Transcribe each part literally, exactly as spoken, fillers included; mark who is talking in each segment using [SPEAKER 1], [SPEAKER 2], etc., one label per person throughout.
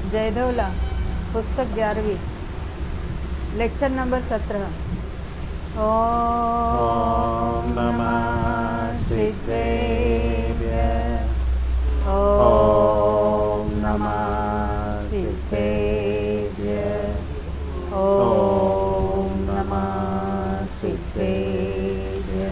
[SPEAKER 1] जयधोला, पुस्तक ग्यारहवीं, lecture number सत्रह। ओम नमः सिद्धेभ्य, ओम नमः सिद्धेभ्य, ओम नमः सिद्धेभ्य,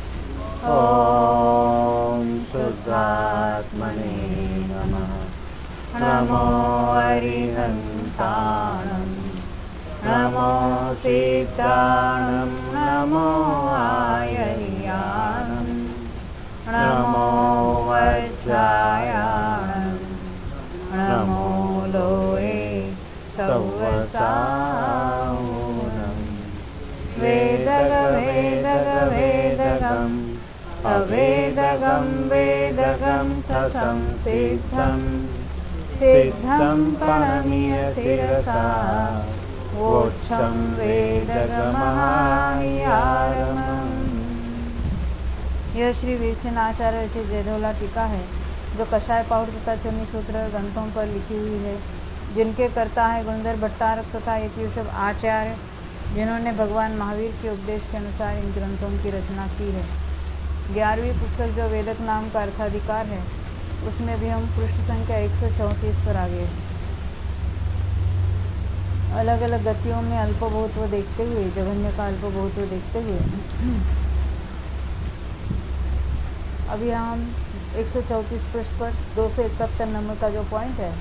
[SPEAKER 1] ओम शुद्धात्मने नमः। नमो अरिहन्ताणं, नमो सिद्धाणं, नमो आयर्याणं, नमो वज्रायाणं, नमो लोये सौवसाहुनं। वेदगवेदगवेदगम् अवेदगं वेदगं संसिद्धं, सिद्धं प्रणम्य शिरसा वोक्षं वेदगमहायारमम्। यह श्री वीरसेनाचार्य से जयधोला टीका है, जो कषाय पाउर तथा चूर्णी सूत्र ग्रंथों पर लिखी हुई है, जिनके कर्ता है गुणधर भट्टारक तथा यतिवृषभ आचार्य, जिन्होंने भगवान महावीर के उपदेश के अनुसार इन ग्रंथों की रचना की है। ग्यारहवीं पुस्तक जो वेदक नाम का अर्थाधिकार है, उसमें भी हम पृष्ठ संख्या एक सौ चौंतीस पर आ गए। अलग अलग गतियों में अल्पभूतव देखते हुए, जघन्य का अल्पभूतव देखते हुए अभी हम एक सौ चौंतीस पृष्ठ पर दो सौ इकहत्तर नंबर का जो पॉइंट है,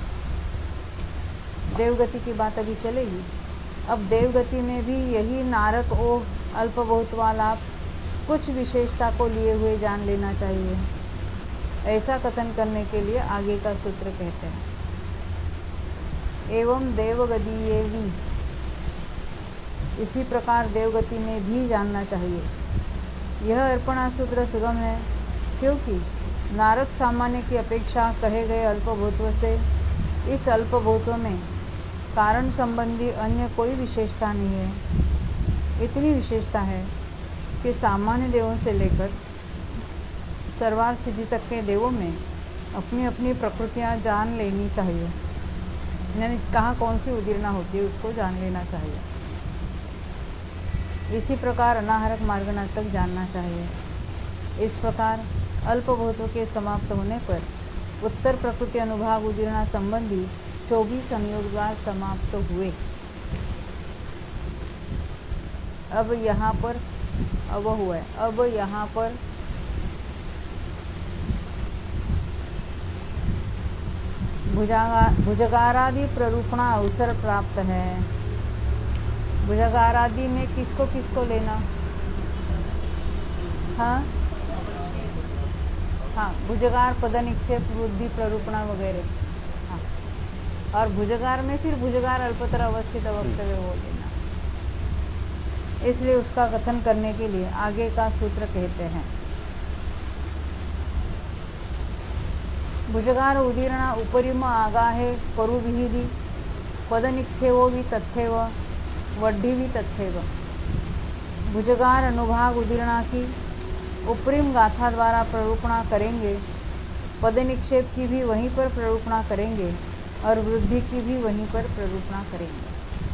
[SPEAKER 1] देवगति की बात अभी चलेगी। अब देवगति में भी यही नारक ओ अल्पभूतवालाप कुछ विशेषता को लिए हुए जान लेना चाहिए। ऐसा कथन करने के लिए आगे का सूत्र कहते हैं, एवं देवगदीये भी, इसी प्रकार देवगति में भी जानना चाहिए। यह अर्पणा सूत्र सुगम है, क्योंकि नारक सामान्य की अपेक्षा कहे गए अल्पभूतों से इस अल्पभूतों में कारण संबंधी अन्य कोई विशेषता नहीं है। इतनी विशेषता है कि सामान्य देवों से लेकर सर्वार्थ सिद्धि तक के देवों में अपनी अपनी प्रकृतियां जान लेनी चाहिए। यानी कहाँ कौन सी उदीर्णा होती है उसको जान लेना चाहिए। इसी प्रकार अनाहरक मार्गना तक जानना चाहिए। इस प्रकार अल्पभूतों के समाप्त होने पर उत्तर प्रकृति अनुभाग उदीर्णा संबंधी चौबीस संयोगद्वार समाप्त हुए। अब यहाँ पर अब हुआ है अब यहाँ पर भुजगारादि प्ररूपणा अवसर प्राप्त है। भुजगारादि में किसको किसको लेना? हाँ हाँ भुजगार, पद निक्षेप, बुद्धि, प्ररूपणा वगैरह। हाँ, और भुजगार में फिर भुजगार अल्पतर अवस्थित अवक्तव्य हो लेना। इसलिए उसका कथन करने के लिए आगे का सूत्र कहते हैं, भुजगार उदीर्णा उपरिम आगाहे करु विहिधि, पद निक्षेपो भी तथैव, वड्ढी भी तथैव। भुजगार अनुभाग उदीर्णा की उपरिम गाथा द्वारा प्ररूपणा करेंगे, पद निक्षेप की भी वहीं पर प्ररूपणा करेंगे और वृद्धि की भी वहीं पर प्ररूपणा करेंगे।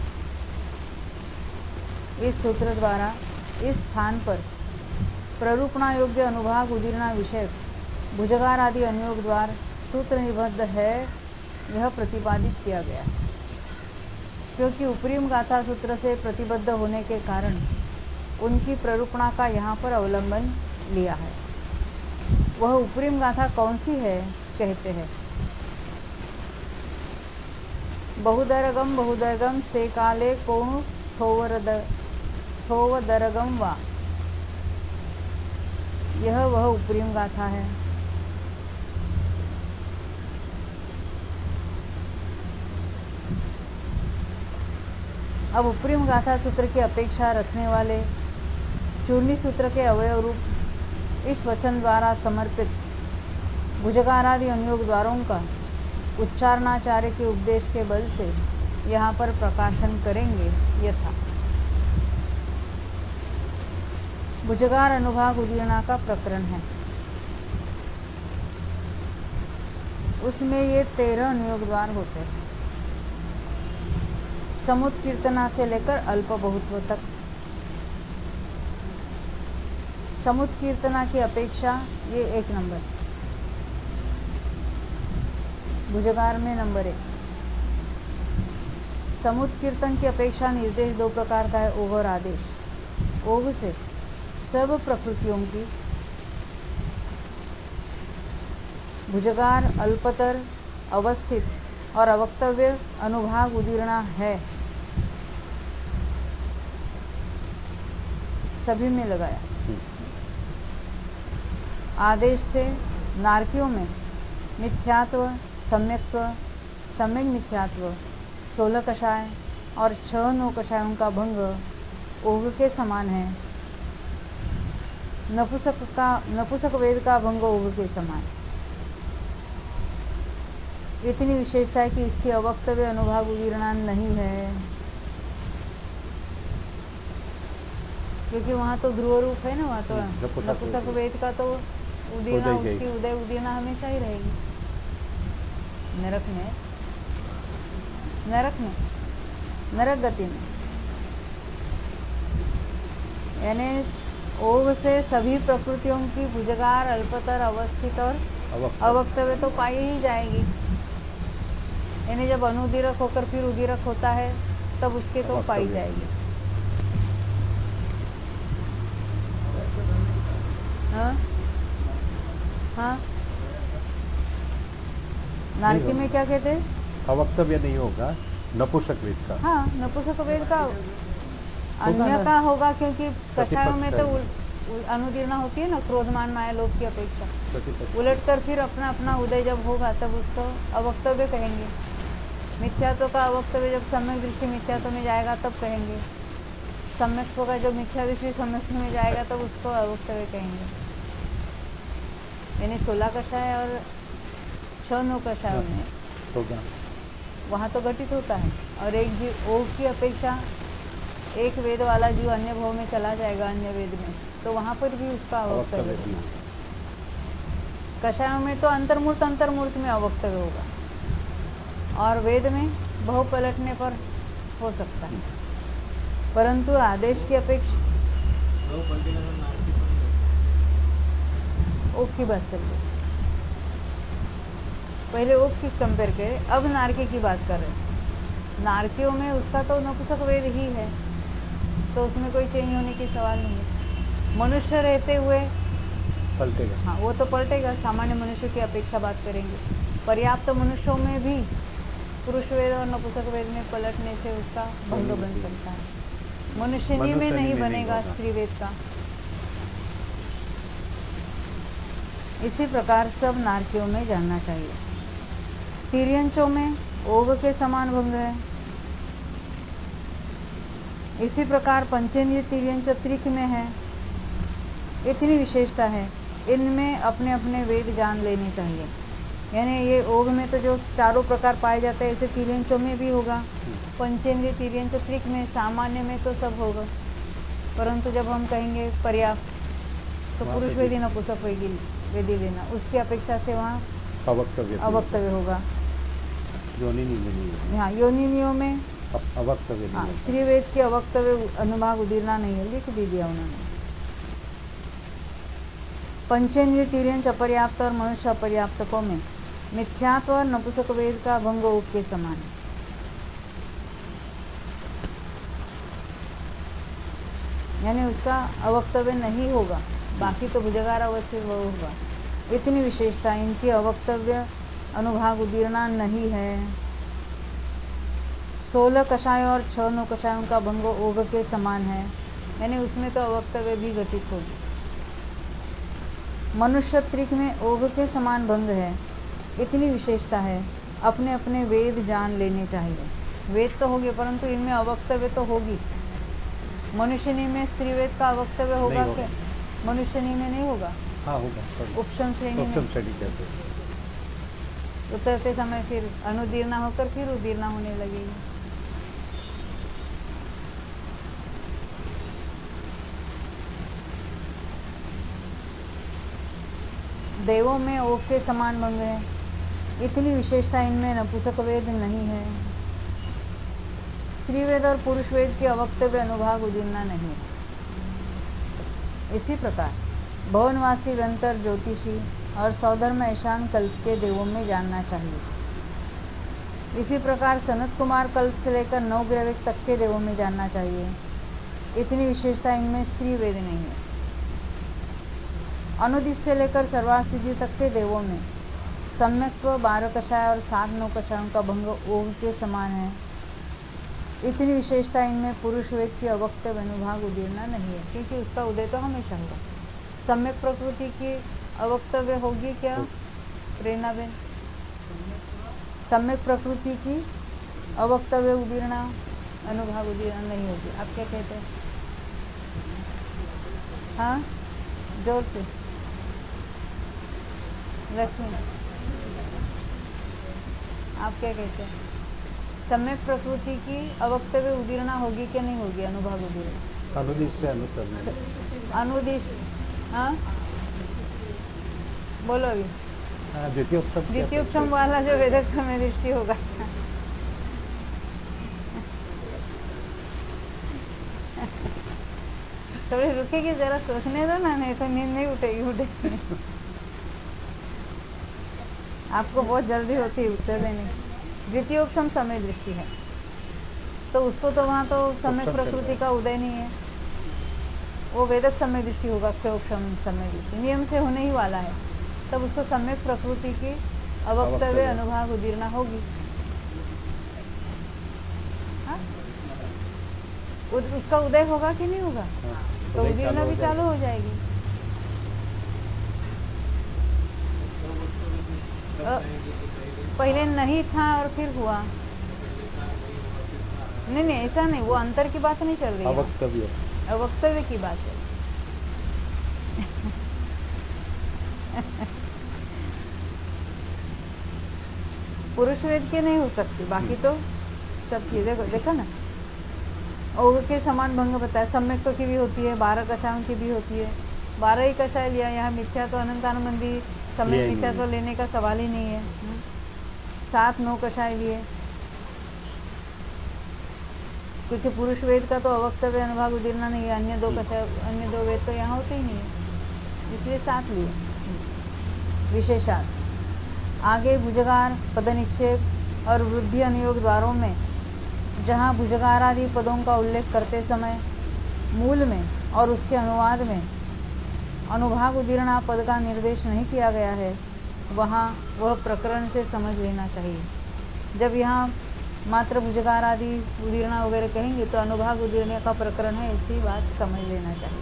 [SPEAKER 1] इस सूत्र द्वारा इस स्थान पर प्ररूपणा योग्य अनुभाग उदीर्णा विषय भुजगार आदि अनुयोग द्वार सूत्र निबद्ध है, यह प्रतिपादित किया गया है। क्योंकि उपरिम गाथा सूत्र से प्रतिबद्ध होने के कारण उनकी प्ररूपणा का यहाँ पर अवलंबन लिया है। वह उपरिम गाथा कौन सी है? कहते हैं, बहुदरगम बहुदरगम से काले को थोवदरगम वा, यह वह उपरिम गाथा है। अब उपरिम गाथा सूत्र की अपेक्षा रखने वाले चूर्णी सूत्र के अवयव रूप इस वचन द्वारा समर्पित भुजगारादि अनुयोग द्वारों का उच्चारणाचार्य के उपदेश के बल से यहाँ पर प्रकाशन करेंगे। यथा भुजगार अनुभाग उदीर्णा का प्रकरण है। उसमें ये तेरह नियोग द्वार होते हैं, समुत्कीर्तना से लेकर अल्प बहुत्व तक। समुत्कीर्तना की अपेक्षा ये एक नंबर, भुजगार में नंबर एक। समुत्कीर्तन की अपेक्षा निर्देश दो प्रकार का है, ओघ और आदेश। ओघ से सब प्रकृतियों की, भुजगार अल्पतर, अवस्थित और अवक्तव्य अनुभाग उदीर्णा है, सभी में लगाया। आदेश से नारकियों में मिथ्यात्व, सम्यक्त्व, सम्यक मिथ्यात्व, सोलह कषाय और छह नौ कषायों का भंग ओघ के समान है। नपुसक का नपुसक वेद का भंग ओघ के समान। इतनी विशेषता है कि इसकी अवक्तव्य अनुभाग उदीर्णा नहीं है, क्योंकि वहां तो ध्रुव रूप है ना, वहां तो नपुसक वेद का तो उदीर्णा, उसकी उदय उदीर्णा हमेशा ही रहेगी। नरक में नरक में नरक गति में, यानी ओघ से सभी प्रकृतियों की भुजगार, अल्पतर, अवस्थित और अवक्तव्य तो पाई ही जाएगी। यानी जब अनुदीरक होकर फिर उदीरक होता है तब उसके तो पाई जाएगी। हाँ हाँ, नारकी में क्या कहते हैं?
[SPEAKER 2] अवक्तव्य नहीं होगा नपुंसक वेद का।
[SPEAKER 1] हाँ, नपुंसक वेद का अन्य का होगा, क्योंकि कषायों में तो अनुदीर्णा होती है ना, क्रोधमान माया लोभ की अपेक्षा। उलट कर फिर अपना अपना उदय जब होगा तब उसको अवक्तव्य कहेंगे। मिथ्यात्व का अवक्तव्य जब सम्यक दृष्टि मिथ्यात्व में जाएगा तब कहेंगे। सम्यक्त्व का जब मिथ्या दृष्टि सम्यक्त्व में जाएगा तब उसको अवक्तव्य कहेंगे। यानी सोलह कषाय और छह नौ कषायों में वहां तो घटित होता है, और एक जीव ओघ की अपेक्षा एक वेद वाला जीव अन्य भाव में चला जाएगा, अन्य वेद में, तो वहां पर भी उसका अवक्तव्य होगा। कषायों में तो अंतर्मूर्त अंतर्मूर्त में अवक्तव्य होगा, और वेद में बहु पलटने पर हो सकता है, परंतु आदेश की अपेक्षा ओघ की बात चल रही। पहले ओघ की कंपेयर करें, अब नारकी की बात कर रहे हैं। नारकियों में उसका तो नपुंसक वेद ही है, तो उसमें कोई चेंज होने की सवाल नहीं है। मनुष्य रहते हुए
[SPEAKER 2] पलटेगा,
[SPEAKER 1] हाँ वो तो पलटेगा, सामान्य मनुष्य की अपेक्षा बात करेंगे। पर्याप्त मनुष्यों में भी पुरुष वेद और नपुंसक वेद में पलटने से उसका भंग बन सकता है। मनुष्यनी में नहीं बनेगा स्त्री वेद का। इसी प्रकार सब नारकियों में जानना चाहिए। तिर्यंचों में ओघ के समान भंग है। इसी प्रकार पंचेंद्रिय तिर्यंच त्रिक में है। इतनी विशेषता है, इनमें अपने अपने वेद जान लेने चाहिए। यानी ये ओघ में तो जो चारों प्रकार पाए जाते हैं, ऐसे तिर्यंचों में भी होगा। पंचेंद्रिय तिर्यंच त्रिक में, सामान्य में तो सब होगा, परंतु जब हम कहेंगे पर्याप्त तो पुरुष वेदी नपुंसक वेदी लेना, उसकी अपेक्षा से वहाँ
[SPEAKER 2] अवक्तव्य
[SPEAKER 1] अवक्तव्य होगा।
[SPEAKER 2] योनि
[SPEAKER 1] हाँ, योनिनियों में
[SPEAKER 2] अवक्तव्य,
[SPEAKER 1] हाँ, स्त्री वेद के अवक्तव्य अनुभाग उदीर्णा नहीं है, लिख भी दिया उन्होंने। पंचेंद्रिय तिर्यंच अपर्याप्त और मनुष्य अपर्याप्तकों में मिथ्यात्व और नपुंसक वेद का भंग ओघ के समान है। यानी उसका अवक्तव्य नहीं होगा, बाकी तो भुजगार अवस्थित वो होगा। इतनी विशेषता, इनकी अवक्तव्य अनुभाग उदीर्णा नहीं है। सोलह कषाय और छह नौ कषायों का भंग ओघ के समान है, यानी उसमें तो अवक्तव्य भी घटित होगी। मनुष्य त्रिक में ओघ के समान भंग है। इतनी विशेषता है, अपने अपने वेद जान लेने चाहिए। वेद तो होंगे, परंतु इनमें अवक्तव्य तो होगी। मनुष्यनी में स्त्री वेद का अवक्तव्य होगा क्या? मनुष्यनी में नहीं होगा।
[SPEAKER 2] हाँ होगा,
[SPEAKER 1] उपशम श्रेणी में उतरते समय फिर अनुदीर्णा होकर फिर उदीर्णा होने लगेगी। देवों में ओघ के समान भंग है। इतनी विशेषता इनमें नपुंसक वेद नहीं है। स्त्री वेद और पुरुष वेद की अवक्तव्य अनुभाग उदीर्णा नहीं है। इसी प्रकार भवनवासी गंतर ज्योतिषी और सौधर्म ईशान कल्प के देवों में जानना चाहिए। इसी प्रकार सनत कुमार कल्प से लेकर नवग्रह तक के देवों में जानना चाहिए। इतनी विशेषता इनमें स्त्री वेद नहीं है। अनुदिश से लेकर सर्वासिद्धि तक के देवों में सम्यक्त्व बारह कषाय और सात नौ कषायों का भंग ओघ के समान है। इतनी विशेषता इनमें पुरुष वेद की अवक्तव्य अनुभाग उदीर्णा नहीं है, क्योंकि उसका उदय तो हमेशा होगा। सम्यक प्रकृति की अवक्तव्य होगी क्या प्रेरणा बेन? सम्यक प्रकृति की अवक्तव्य उदीर्णा अनुभाग उदीर्णा नहीं होगी। आप क्या कहते हैं? हाँ, जोर से लक्ष्मी, आप क्या कहते हैं? सम्यक प्रकृति की अवक्तव्य उदीर्णा होगी क्या नहीं होगी? अनुभाग उदीर्णा
[SPEAKER 2] अनुदिश से अनुसरण
[SPEAKER 1] अनुदिश। हाँ बोलो अभी।
[SPEAKER 2] द्वितीयोक्षम
[SPEAKER 1] द्वितीयोक्षम वाला जो वेदक समय दृष्टि होगा। थोड़ी रुकेगी, जरा सोचने दो ना, नहीं तो नींद नहीं उठेगी उठेगी आपको बहुत जल्दी होती है उत्तर देने। द्वितीयोक्षम समय दृष्टि है तो उसको तो वहाँ तो समय प्रकृति का उदय नहीं है, वो वेदक समय दृष्टि होगा। अक्षयोक्षम समय दृष्टि नियम से होने ही वाला है, तब उसको सम्यक प्रकृति की अवक्तव्य अनुभाग उदीर्णा होगी। उसका उदय होगा कि नहीं होगा? तो उदीर्णा भी चालू हो जाएगी। पहले नहीं था और फिर हुआ। नहीं नहीं ऐसा नहीं, वो अंतर की बात नहीं चल रही है,
[SPEAKER 2] अवक्तव्य
[SPEAKER 1] अवक्तव्य की बात है। पुरुष वेद के नहीं हो सकती, बाकी तो सब चीजें देखो ना। ओघ के समान भंग बताया, सम्यक की भी होती है, बारह कषायों की भी होती है। बारह ही कषाय लिया, यहाँ मिथ्या तो अनंतानुबंधी समय मिथ्या तो लेने का सवाल ही नहीं है। सात नौ कषाय लिए, क्योंकि पुरुष वेद का तो अवक्तव्य अनुभाग उदीर्णा नहीं है। अन्य दो कषाय, अन्य दो वेद तो यहाँ होते ही नहीं है, इसलिए सात लिए विशेषार्थ। आगे भुजगार, पद निक्षेप और वृद्धि अनुयोग द्वारों में जहाँ भुजगार आदि पदों का उल्लेख करते समय मूल में और उसके अनुवाद में अनुभाग उदीर्णा पद का निर्देश नहीं किया गया है, वहाँ वह प्रकरण से समझ लेना चाहिए। जब यहाँ मात्र भुजगार आदि उदीर्णा वगैरह कहेंगे तो अनुभाग उदीर्णा का प्रकरण है, ऐसी बात समझ लेना चाहिए।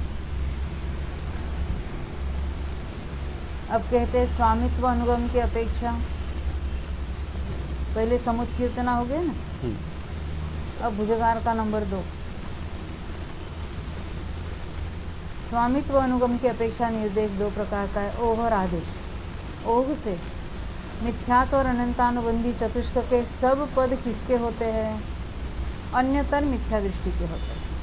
[SPEAKER 1] अब कहते हैं स्वामित्व अनुगम की अपेक्षा। पहले समुत्कीर्तना हो गया ना, अब भुजगार का नंबर दो। स्वामित्व अनुगम की अपेक्षा निर्देश दो प्रकार का है, ओघ और आदेश। ओघ से मिथ्यात्व और अनंतानुबंधी चतुष्क के सब पद किसके होते हैं? अन्यतर मिथ्या दृष्टि के होते हैं।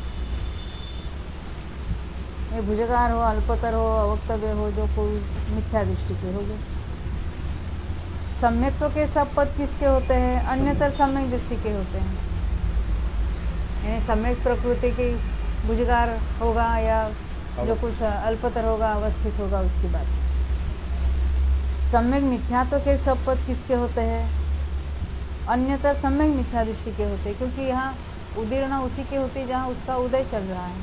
[SPEAKER 1] ये भुजगार हो, अल्पतर हो, अवक्तव्य हो, जो कोई मिथ्या दृष्टि के हो गए। सम्यक्त्व के सब पद किसके होते हैं? अन्यतर सम्यक दृष्टि के होते हैं। यानी सम्यक प्रकृति की भुजगार होगा या जो कुछ अल्पतर होगा, अवस्थित होगा, उसकी बात। सम्यक मिथ्यात्व के सब पद किसके होते हैं? अन्यतर सम्यक मिथ्या दृष्टि के होते हैं, क्योंकि यहाँ उदीर्णा उसी के होती है जहाँ उसका उदय चल रहा है।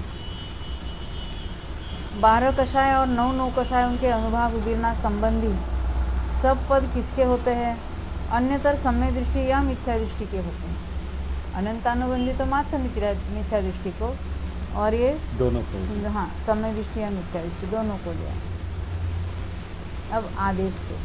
[SPEAKER 1] बारह कषाय और नौ नौ कषायों के अनुभाग उदीर्णा संबंधी सब पद किसके होते हैं? अन्यतर सम्यक दृष्टि या मिथ्या दृष्टि के होते हैं। अनंतानुबंधी तो मात्र मिथ्या दृष्टि को, और ये
[SPEAKER 2] दोनों को,
[SPEAKER 1] हाँ सम्यक दृष्टि या मिथ्या दृष्टि दोनों को लिया। अब आदेश से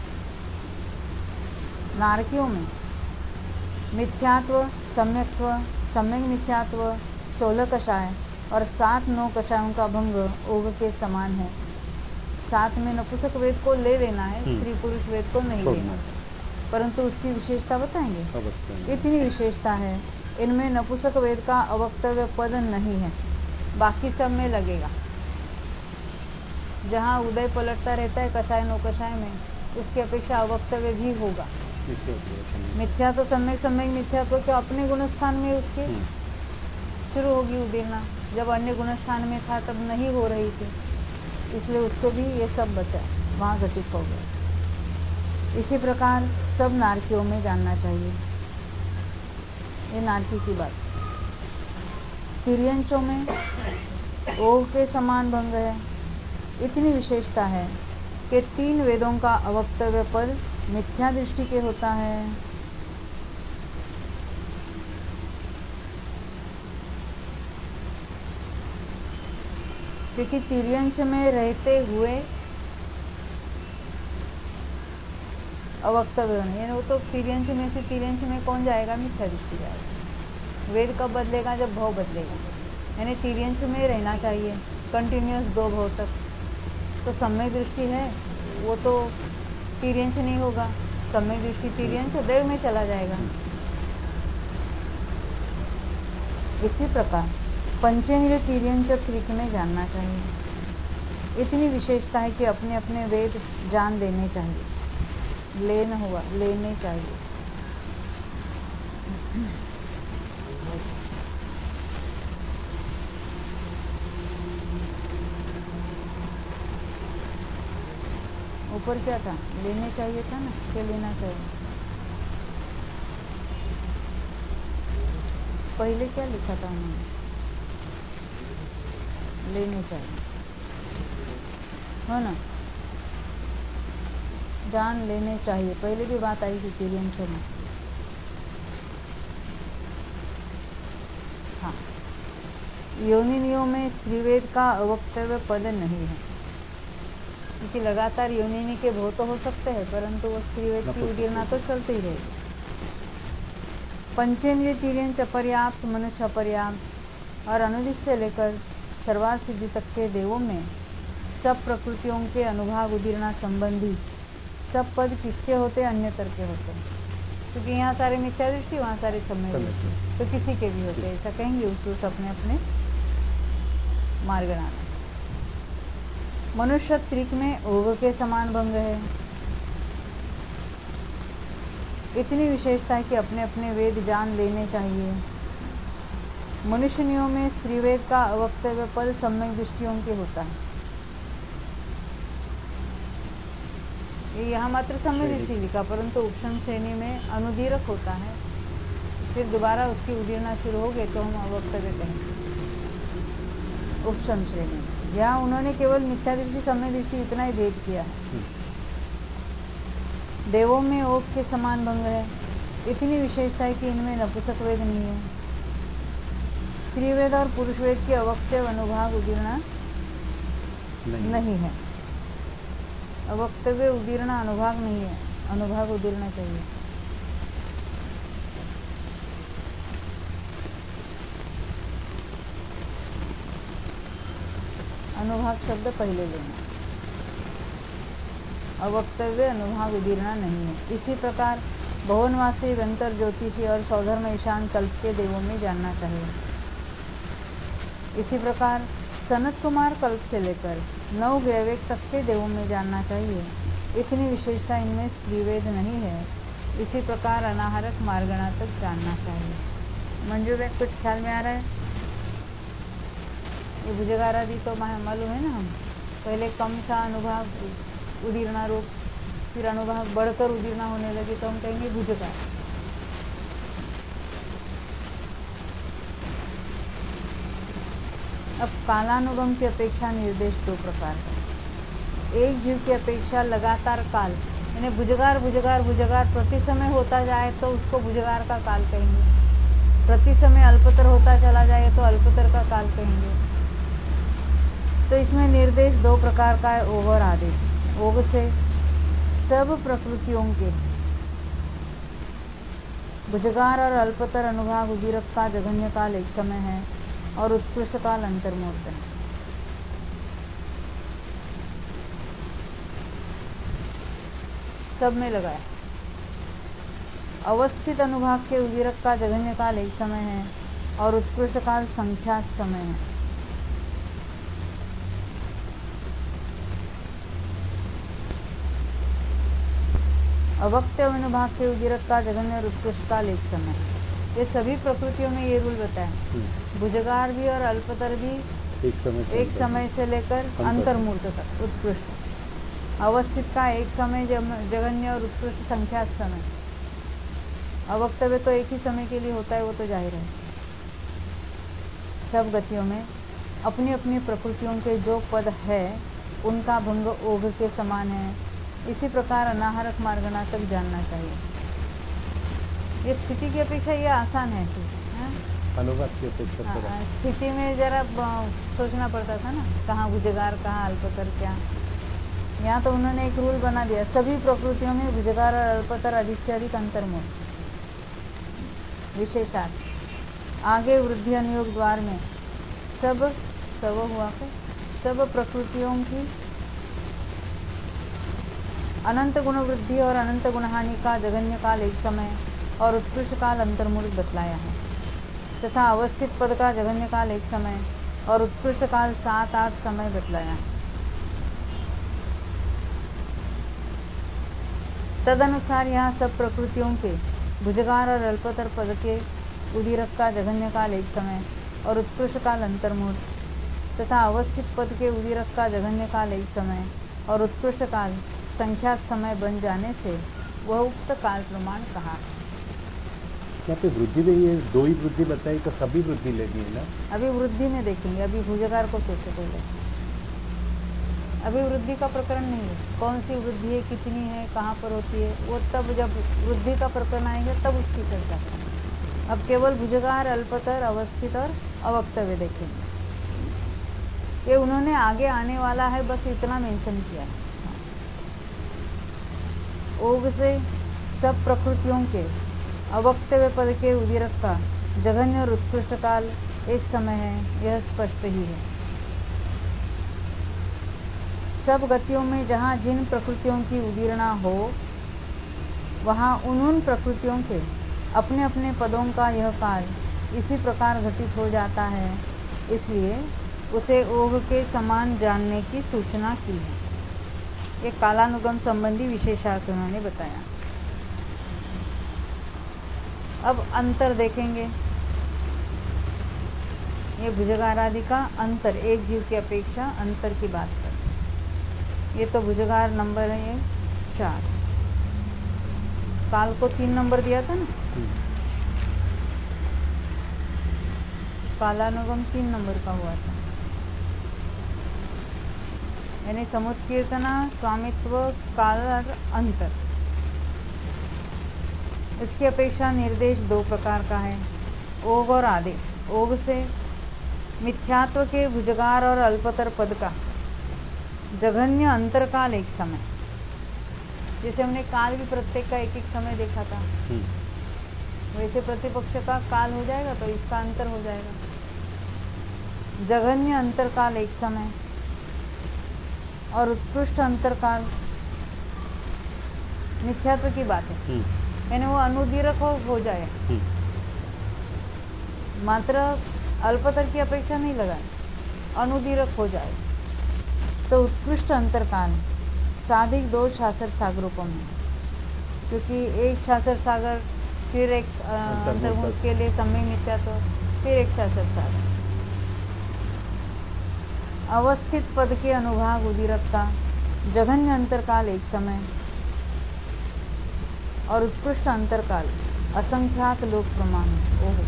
[SPEAKER 1] नारकियों में मिथ्यात्व, सम्यक्त्व, सम्यक मिथ्यात्व, सोलह कषाय और सात नौ कषायों का भंग ओघ के समान है। साथ में नपुंसक वेद को ले लेना है, स्त्री पुरुष वेद को नहीं लेना, परंतु उसकी विशेषता बताएंगे। इतनी विशेषता है, इनमें नपुंसक वेद का अवक्तव्य पद नहीं है, बाकी सब में लगेगा। जहाँ उदय पलटता रहता है कषाय नौ कषाय में, उसकी अपेक्षा अवक्तव्य भी होगा।
[SPEAKER 2] मिथ्या होती है, सम्यक।
[SPEAKER 1] मिथ्या तो सम्यक सम्यक मिथ्या तो, तो अपने गुणस्थान में उसके
[SPEAKER 2] हम्म,
[SPEAKER 1] शुरू होगी उदीरना। जब अन्य गुणस्थान में था तब नहीं हो रही थी, इसलिए उसको भी ये सब बचा, वहाँ घटित हो गया। इसी प्रकार सब नारकियों में जानना चाहिए। ये नारकी की बात। तिर्यंचों में ओघ के समान भंग है। इतनी विशेषता है कि तीन वेदों का अवक्तव्य पद मिथ्या दृष्टि के होता है। क्योंकि तिर्यंच में रहते हुए अवक्तव्य नहीं, वो तो तिर्यंच में से तिर्यंच में कौन जाएगा? मिथ्या दृष्टि जाएगा। वेद कब बदलेगा? जब भाव बदलेगा। यानी तिर्यंच में रहना चाहिए कंटिन्यूअस दो भाव तक। तो सम्यक दृष्टि है वो तो तिर्यंच नहीं होगा। सम्यक दृष्टि तिर्यंच देव में चला जाएगा। इसी प्रकार पंचेंद्रिय तिर्यंच त्रिक में जानना चाहिए। इतनी विशेषता है कि अपने अपने वेद जान लेने चाहिए। लेना हुआ लेने चाहिए। ऊपर क्या था? लेने चाहिए था ना, क्या लेना चाहिए? पहले क्या लिखा था उन्होंने? लेने चाहिए, है ना? जान लेने चाहिए, पहले भी बात आई थी तिर्यंचों में। हाँ, योनिनियों में स्त्रीवेद का अवक्तव्य पद नहीं है, क्योंकि लगातार योनिनी के भो तो हो सकते हैं, परंतु वो स्त्रीवेद की उदीरना तो चलती ही रहेगी। पंचेंद्रिय तिर्यंच अपर्याप्त, मनुष्य अपर्याप्त और अनुदिश से लेकर सर्वार सिद्धि तक के देवों में सब प्रकृतियों के अनुभाग उदीरना संबंधी सब पद किसके होते? अन्यतर के होते हैं। क्योंकि यहाँ सारे मिथ्या दृष्टि, वहाँ सारे सम्यक दृष्टि, तो किसी के भी होते हैं। ऐसा कहेंगे उस उस अपने अपने मार्गणाना। मनुष्य त्रिक में ओघ के समान भंग है। इतनी विशेषता है कि अपने अपने वेद जान लेने चाहिए। मनुष्यनियों में स्त्रीवेद का अवक्तव्य पद सम्यक दृष्टियों के होता है। ये यहाँ मात्र सम्यक दृष्टि लिखा, परंतु उपशम श्रेणी में अनुदीरक होता है। फिर दोबारा उसकी उदीरना शुरू हो गई तो हम अवक्तव्य कहेंगे उपशम श्रेणी में। यहाँ उन्होंने केवल मिथ्या दृष्टि सम्यक दृष्टि इतना ही भेद किया है। देवों में ओघ के समान भंग है। इतनी विशेषता है कि इनमें नपुंसक वेद नहीं है। स्त्रीवेद और पुरुष वेद के अवक्तव्य अनुभाग उदीरना नहीं, नहीं है। अवक्तव्य उदीरना अनुभाग नहीं है, अनुभाग उदीरना चाहिए। अनुभाग शब्द पहले लेना। अवक्तव्य अनुभाग उदीरना नहीं है। इसी प्रकार भुवनवासी, व्यंतर ज्योतिषी और सौधर्म ईशान कल्प के देवों में जानना चाहिए। इसी प्रकार सनत कुमार कल्प से लेकर नौ ग्रैवेक तक के देवों में जानना चाहिए। इतनी विशेषता इनमें स्त्रीवेद नहीं है। इसी प्रकार अनाहरक मार्गणा तक जानना चाहिए। मंजू में कुछ ख्याल में आ रहा है? ये भुजगारादि तो मालूम है ना। हम पहले कम सा अनुभाग उदीरना रूप, फिर अनुभाग बढ़कर उदीरना होने लगी तो हम कहेंगे भुजगार। अब कालानुगम की अपेक्षा निर्देश दो प्रकार का। एक जीव की अपेक्षा लगातार काल, यानी भुजगार भुजगार भुजगार प्रति समय होता जाए तो उसको भुजगार का काल कहेंगे। प्रति समय अल्पतर होता चला जाए तो अल्पतर का काल कहेंगे। तो इसमें निर्देश दो प्रकार का है, ओघ और आदेश। ओघ से सब प्रकृतियों के भुजगार और अल्पतर अनुभाग उदीरक का जघन्य काल एक समय है और उत्कृष्ट काल अंतर्मूर्त है। सब में लगाया। अवस्थित अनुभाग के उदीरक का जघन्य काल एक समय है और उत्कृष्ट काल संख्यात समय है। अवक्तव्य अनुभाग के उदीरक का जघन्य और उत्कृष्ट काल एक समय। ये सभी प्रकृतियों में ये रूल बताया। भुजगार भी और अल्पतर भी
[SPEAKER 2] एक समय से
[SPEAKER 1] एक समय से लेकर अंतर्मूर्त तक उत्कृष्ट। अवस्थित का एक समय, जघन्य और उत्कृष्ट संख्यात समय। अवक्तव्य तो एक ही समय के लिए होता है, वो तो जाहिर है। सब गतियों में अपनी अपनी प्रकृतियों के जो पद है उनका भंग ओघ के समान है। इसी प्रकार अनाहरक मार्गना तक जानना चाहिए। ये स्थिति की अपेक्षा ये आसान है।
[SPEAKER 2] अनुवाद की अपेक्षा
[SPEAKER 1] स्थिति में जरा सोचना पड़ता था ना, कहाँ भुजगार कहाँ अल्पतर क्या। यहाँ तो उन्होंने एक रूल बना दिया, सभी प्रकृतियों में भुजगार और अल्पतर अधिक से अधिक अंतर्मुख विशेषार्थ। आगे वृद्धि अनुयोग द्वार में सब सब हुआ को सब प्रकृतियों की अनंत गुण वृद्धि और अनंत गुणहानि का जघन्य काल एक समय और उत्कृष्ट काल अंतर्मूर्त बतलाया है, तथा अवस्थित पद का जघन्य काल एक समय और उत्कृष्ट काल सात आठ समय बतलाया है। तदनुसार यहाँ सब प्रकृतियों के भुजगार और अल्पतर पद के उदीरक का जघन्य काल एक समय और उत्कृष्ट काल अंतर्मूर्त तथा अवस्थित पद के उदीरक का जघन्य काल एक समय और उत्कृष्ट काल संख्यात समय बन जाने से वह उक्त काल प्रमाण कहा।
[SPEAKER 2] यहाँ पे वृद्धि में ये दो ही वृद्धि बताई, तो सभी वृद्धि लेनी है ना।
[SPEAKER 1] अभी वृद्धि में देखेंगे, अभी भुजगार को सोचे पहले। अभी वृद्धि का प्रकरण नहीं है, कौन सी वृद्धि है, कितनी है, कहाँ पर होती है, वो तब जब वृद्धि का प्रकरण आएगा तब उसकी चर्चा करेंगे। अब केवल भुजगार, अल्पतर, अवस्थित और अवक्तव्य देखेंगे। ये उन्होंने आगे आने वाला है बस इतना मेंशन किया है। ओघ से सब प्रकृतियों के अवक्तव्य पद के उदीरक का जघन्य और उत्कृष्ट काल एक समय है, यह स्पष्ट ही है। सब गतियों में जहाँ जिन प्रकृतियों की उदीरणा हो वहाँ उन उन प्रकृतियों के अपने अपने पदों का यह काल इसी प्रकार घटित हो जाता है, इसलिए उसे ओघ के समान जानने की सूचना की है। ये कालानुगम संबंधी विशेषार्थ उन्होंने बताया। अब अंतर देखेंगे। ये भुजगार आदि का अंतर, एक जीव की अपेक्षा अंतर की बात कर। ये तो भुजगार नंबर है ये चार, काल को तीन नंबर दिया था ना, कालानुगम तीन नंबर का हुआ था। यानी समुत्कीर्तना, स्वामित्व, काल और अंतर। इसकी अपेक्षा निर्देश दो प्रकार का है, ओघ और आदेश। ओघ से मिथ्यात्व के भुजगार और अल्पतर पद का जघन्य अंतर काल एक समय, जैसे हमने काल भी प्रत्येक का एक एक समय देखा था, वैसे प्रतिपक्ष का काल हो जाएगा तो इसका अंतर हो जाएगा। जघन्य अंतर काल एक समय और उत्कृष्ट अंतर काल मिथ्यात्व की बात है, यानी वो अनुदीरक हो, हो जाए, मात्र अल्पतर की अपेक्षा नहीं लगाए, अनुदीरक हो जाए तो उत्कृष्ट अंतर काल साधिक दो छाछर सागरों में, क्योंकि एक छाछर सागर फिर एक अंतर्मुख के लिए समय मिथ्यात्व, फिर एक छाछर सागर। अवस्थित पद के अनुभाग उदीरक का जघन्य अंतरकाल एक समय और उत्कृष्ट अंतरकाल असंख्यात लोक प्रमाण। ओहो,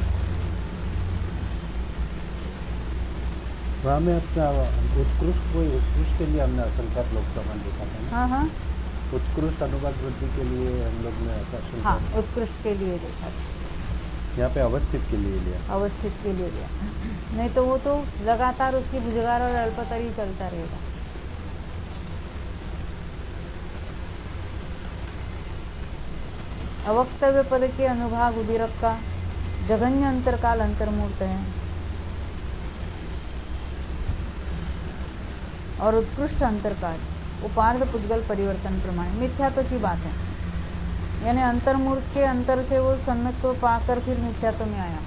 [SPEAKER 2] वहाँ में अपना उत्कृष्ट को उत्कृष्ट के लिए हमने असंख्यात लोक प्रमाण देखा था ना।
[SPEAKER 1] हाँ हाँ,
[SPEAKER 2] उत्कृष्ट अनुवाद वृद्धि के लिए हम लोग ने ऐसा,
[SPEAKER 1] हाँ उत्कृष्ट के लिए देखा था।
[SPEAKER 2] यहाँ पे अवस्थित के लिए लिया,
[SPEAKER 1] अवस्थित के लिए लिया, नहीं तो वो तो लगातार उसकी भुजगार और अल्पतर ही चलता रहेगा। अवक्तव्य पद के अनुभाग उदीरक का जघन्य अंतरकाल अंतर्मूर्त है और उत्कृष्ट अंतरकाल उपार्ध पुद्गल परिवर्तन प्रमाण मिथ्यात्व की बात है, यानी अंतर्मूर्त के अंतर से वो सम्यक्त्व पाकर फिर मिथ्यात्व में आया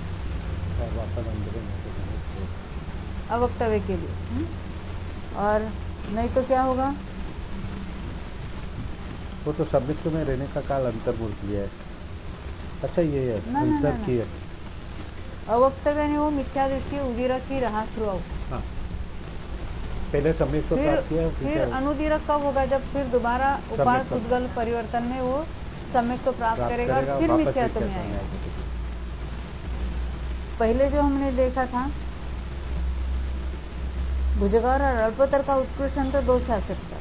[SPEAKER 1] अवक्तव्य के लिए। और नहीं तो क्या होगा,
[SPEAKER 2] वो तो सम्यक्त में रहने का काल अंतर्मूर्त लिया है। अच्छा ये है
[SPEAKER 1] ना, ना,
[SPEAKER 2] अंतर
[SPEAKER 1] ना,
[SPEAKER 2] की है।
[SPEAKER 1] अवक्तव्य वो मिथ्या दृष्टि उदीरक की रहा थ्रू आउट।
[SPEAKER 2] हाँ, पहले सम्यक्त को
[SPEAKER 1] फिर
[SPEAKER 2] प्राप्त किया,
[SPEAKER 1] फिर अनुदीरक कब होगा? जब फिर दोबारा उपार्थ उद्गल परिवर्तन में वो सम्यक को प्राप्त, प्राप्त करेगा, करेगा और फिर मिथ्यात्व में आएगा। पहले जो हमने देखा था भुजगार और अल्पतर का उत्कृष्ट अंतर दो शासक था,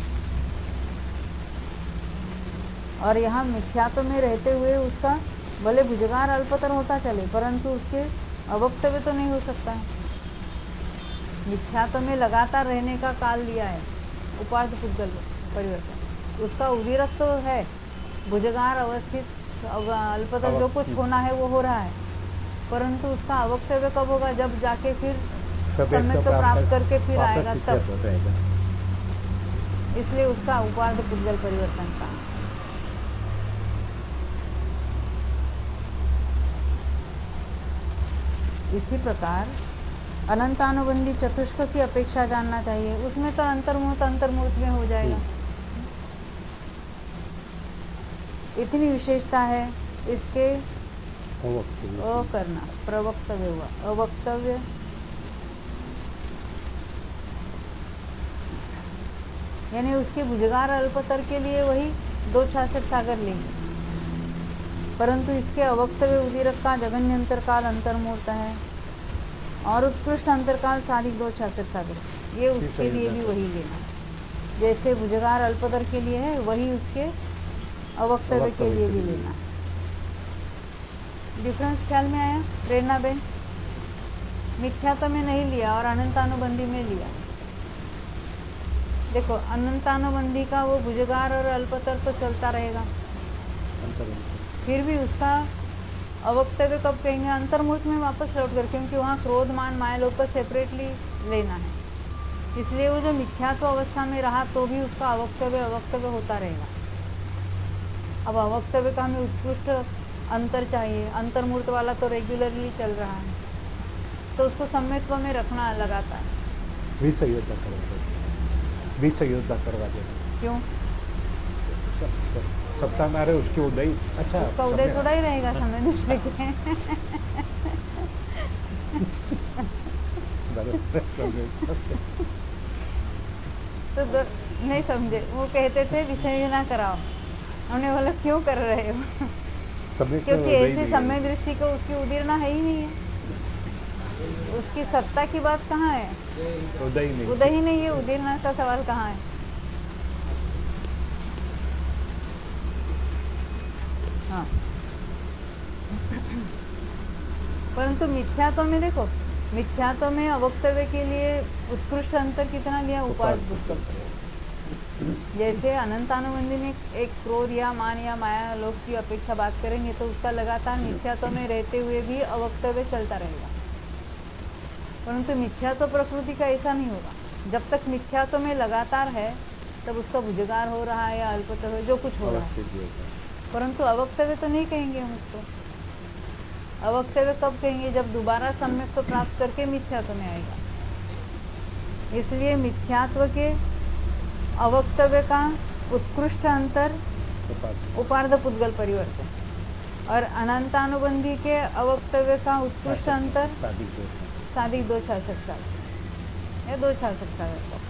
[SPEAKER 1] और यहाँ मिथ्यात्व में रहते हुए उसका भले भुजगार अल्पतर होता चले परंतु उसके अवक्तव्य तो नहीं हो सकता है। मिथ्यात्व में लगातार रहने का काल लिया है उपार्थ पुद्गल परिवर्तन, उसका उदीरक तो है, भुजगार अवस्थित अल्पतर जो कुछ होना है वो हो रहा है, परंतु उसका अवक्तव्य कब होगा? जब जाके फिर सम्यक को प्राप्त करके फिर आएगा तब, इसलिए उसका उपार्थ पुद्गल परिवर्तन का। इसी प्रकार अनंतानुबंधी चतुष्क की अपेक्षा जानना चाहिए, उसमें तो अंतर्मूर्त अंतर्मूर्त में हो जाएगा। इतनी विशेषता है इसके अ करना, प्रवक्तव्य हुआ, अवक्तव्य यानी उसके भुजगार अल्पतर के लिए वही दो छाछठ सागर लेंगे, परंतु इसके अवक्तव्य उदीरक का जगन्य अंतरकाल अंतर्मूर्त है और उत्कृष्ट अंतरकाल साधिक दो छाछठ सागर, ये उसके लिए भी वही लेना। जैसे भुजगार अल्पतर के लिए है वही उसके अवक्तव्य के लिए भी लेना। डिफरेंस ख्याल में आया? प्रेरणा बेन, मिथ्यात्व में नहीं लिया और अनंतानुबंधी में लिया। देखो अनंतानुबंधी का वो भुजगार और अल्पतर तो चलता रहेगा, फिर भी उसका अवक्तव्य कब कहेंगे? अंतर्मूर्त में वापस लौट कर, क्योंकि वहाँ क्रोध मान माया लोग को सेपरेटली लेना है, इसलिए वो जो मिथ्यात्व अवस्था में रहा तो भी उसका अवक्तव्य अवक्तव्य होता रहेगा। अब अवक्तव्य का हमें उत्कृष्ट अंतर चाहिए, अंतर्मूर्त वाला तो रेगुलरली चल रहा है, तो उसको सम्यक्त्व में रखना लगाता है।
[SPEAKER 2] विसंयोजन करवा विसंयोजन करवा देना।
[SPEAKER 1] क्यों?
[SPEAKER 2] सत्ता में आ रहे उसके उदय, अच्छा
[SPEAKER 1] उसका उदय थोड़ा ही रहेगा समय दृष्टि के। तो नहीं समझे, वो कहते थे विसंयोजना कराओ, हमने बोला क्यों कर रहे हो? क्योंकि ऐसे समय दृष्टि को उसकी उदीरना है ही नहीं है, उसकी सत्ता की बात कहाँ है?
[SPEAKER 2] उदय नहीं,
[SPEAKER 1] उदय ही नहीं है, उदीरना का सवाल कहाँ है? हाँ। परंतु मिथ्यात्व में देखो, मिथ्यात्व में अवक्तव्य के लिए उत्कृष्ट अंतर कितना लिया? उपार्थ पुद्गल। जैसे अनंतानुबंधी में एक क्रोध या मान या माया लोक की अपेक्षा बात करेंगे तो उसका लगातार मिथ्यात्व में रहते हुए भी अवक्तव्य चलता रहेगा, परंतु मिथ्यात्व प्रकृति का ऐसा नहीं होगा। जब तक मिथ्यात्व में लगातार है तब उसका भुजगार हो रहा है या अल्पतर हो, जो कुछ हो रहा है, परंतु अवक्तव्य तो नहीं कहेंगे हम उसको। अवक्तव्य कब कहेंगे? जब दोबारा सम्यक को प्राप्त करके मिथ्यात्व में आएगा। इसलिए मिथ्यात्व के अवक्तव्य का उत्कृष्ट अंतर उपार्थ पुद्गल परिवर्तन, और अनंतानुबंधी के अवक्तव्य का उत्कृष्ट अंतर साधिक दो छाछठ सागर या दो छाछठ सागर का।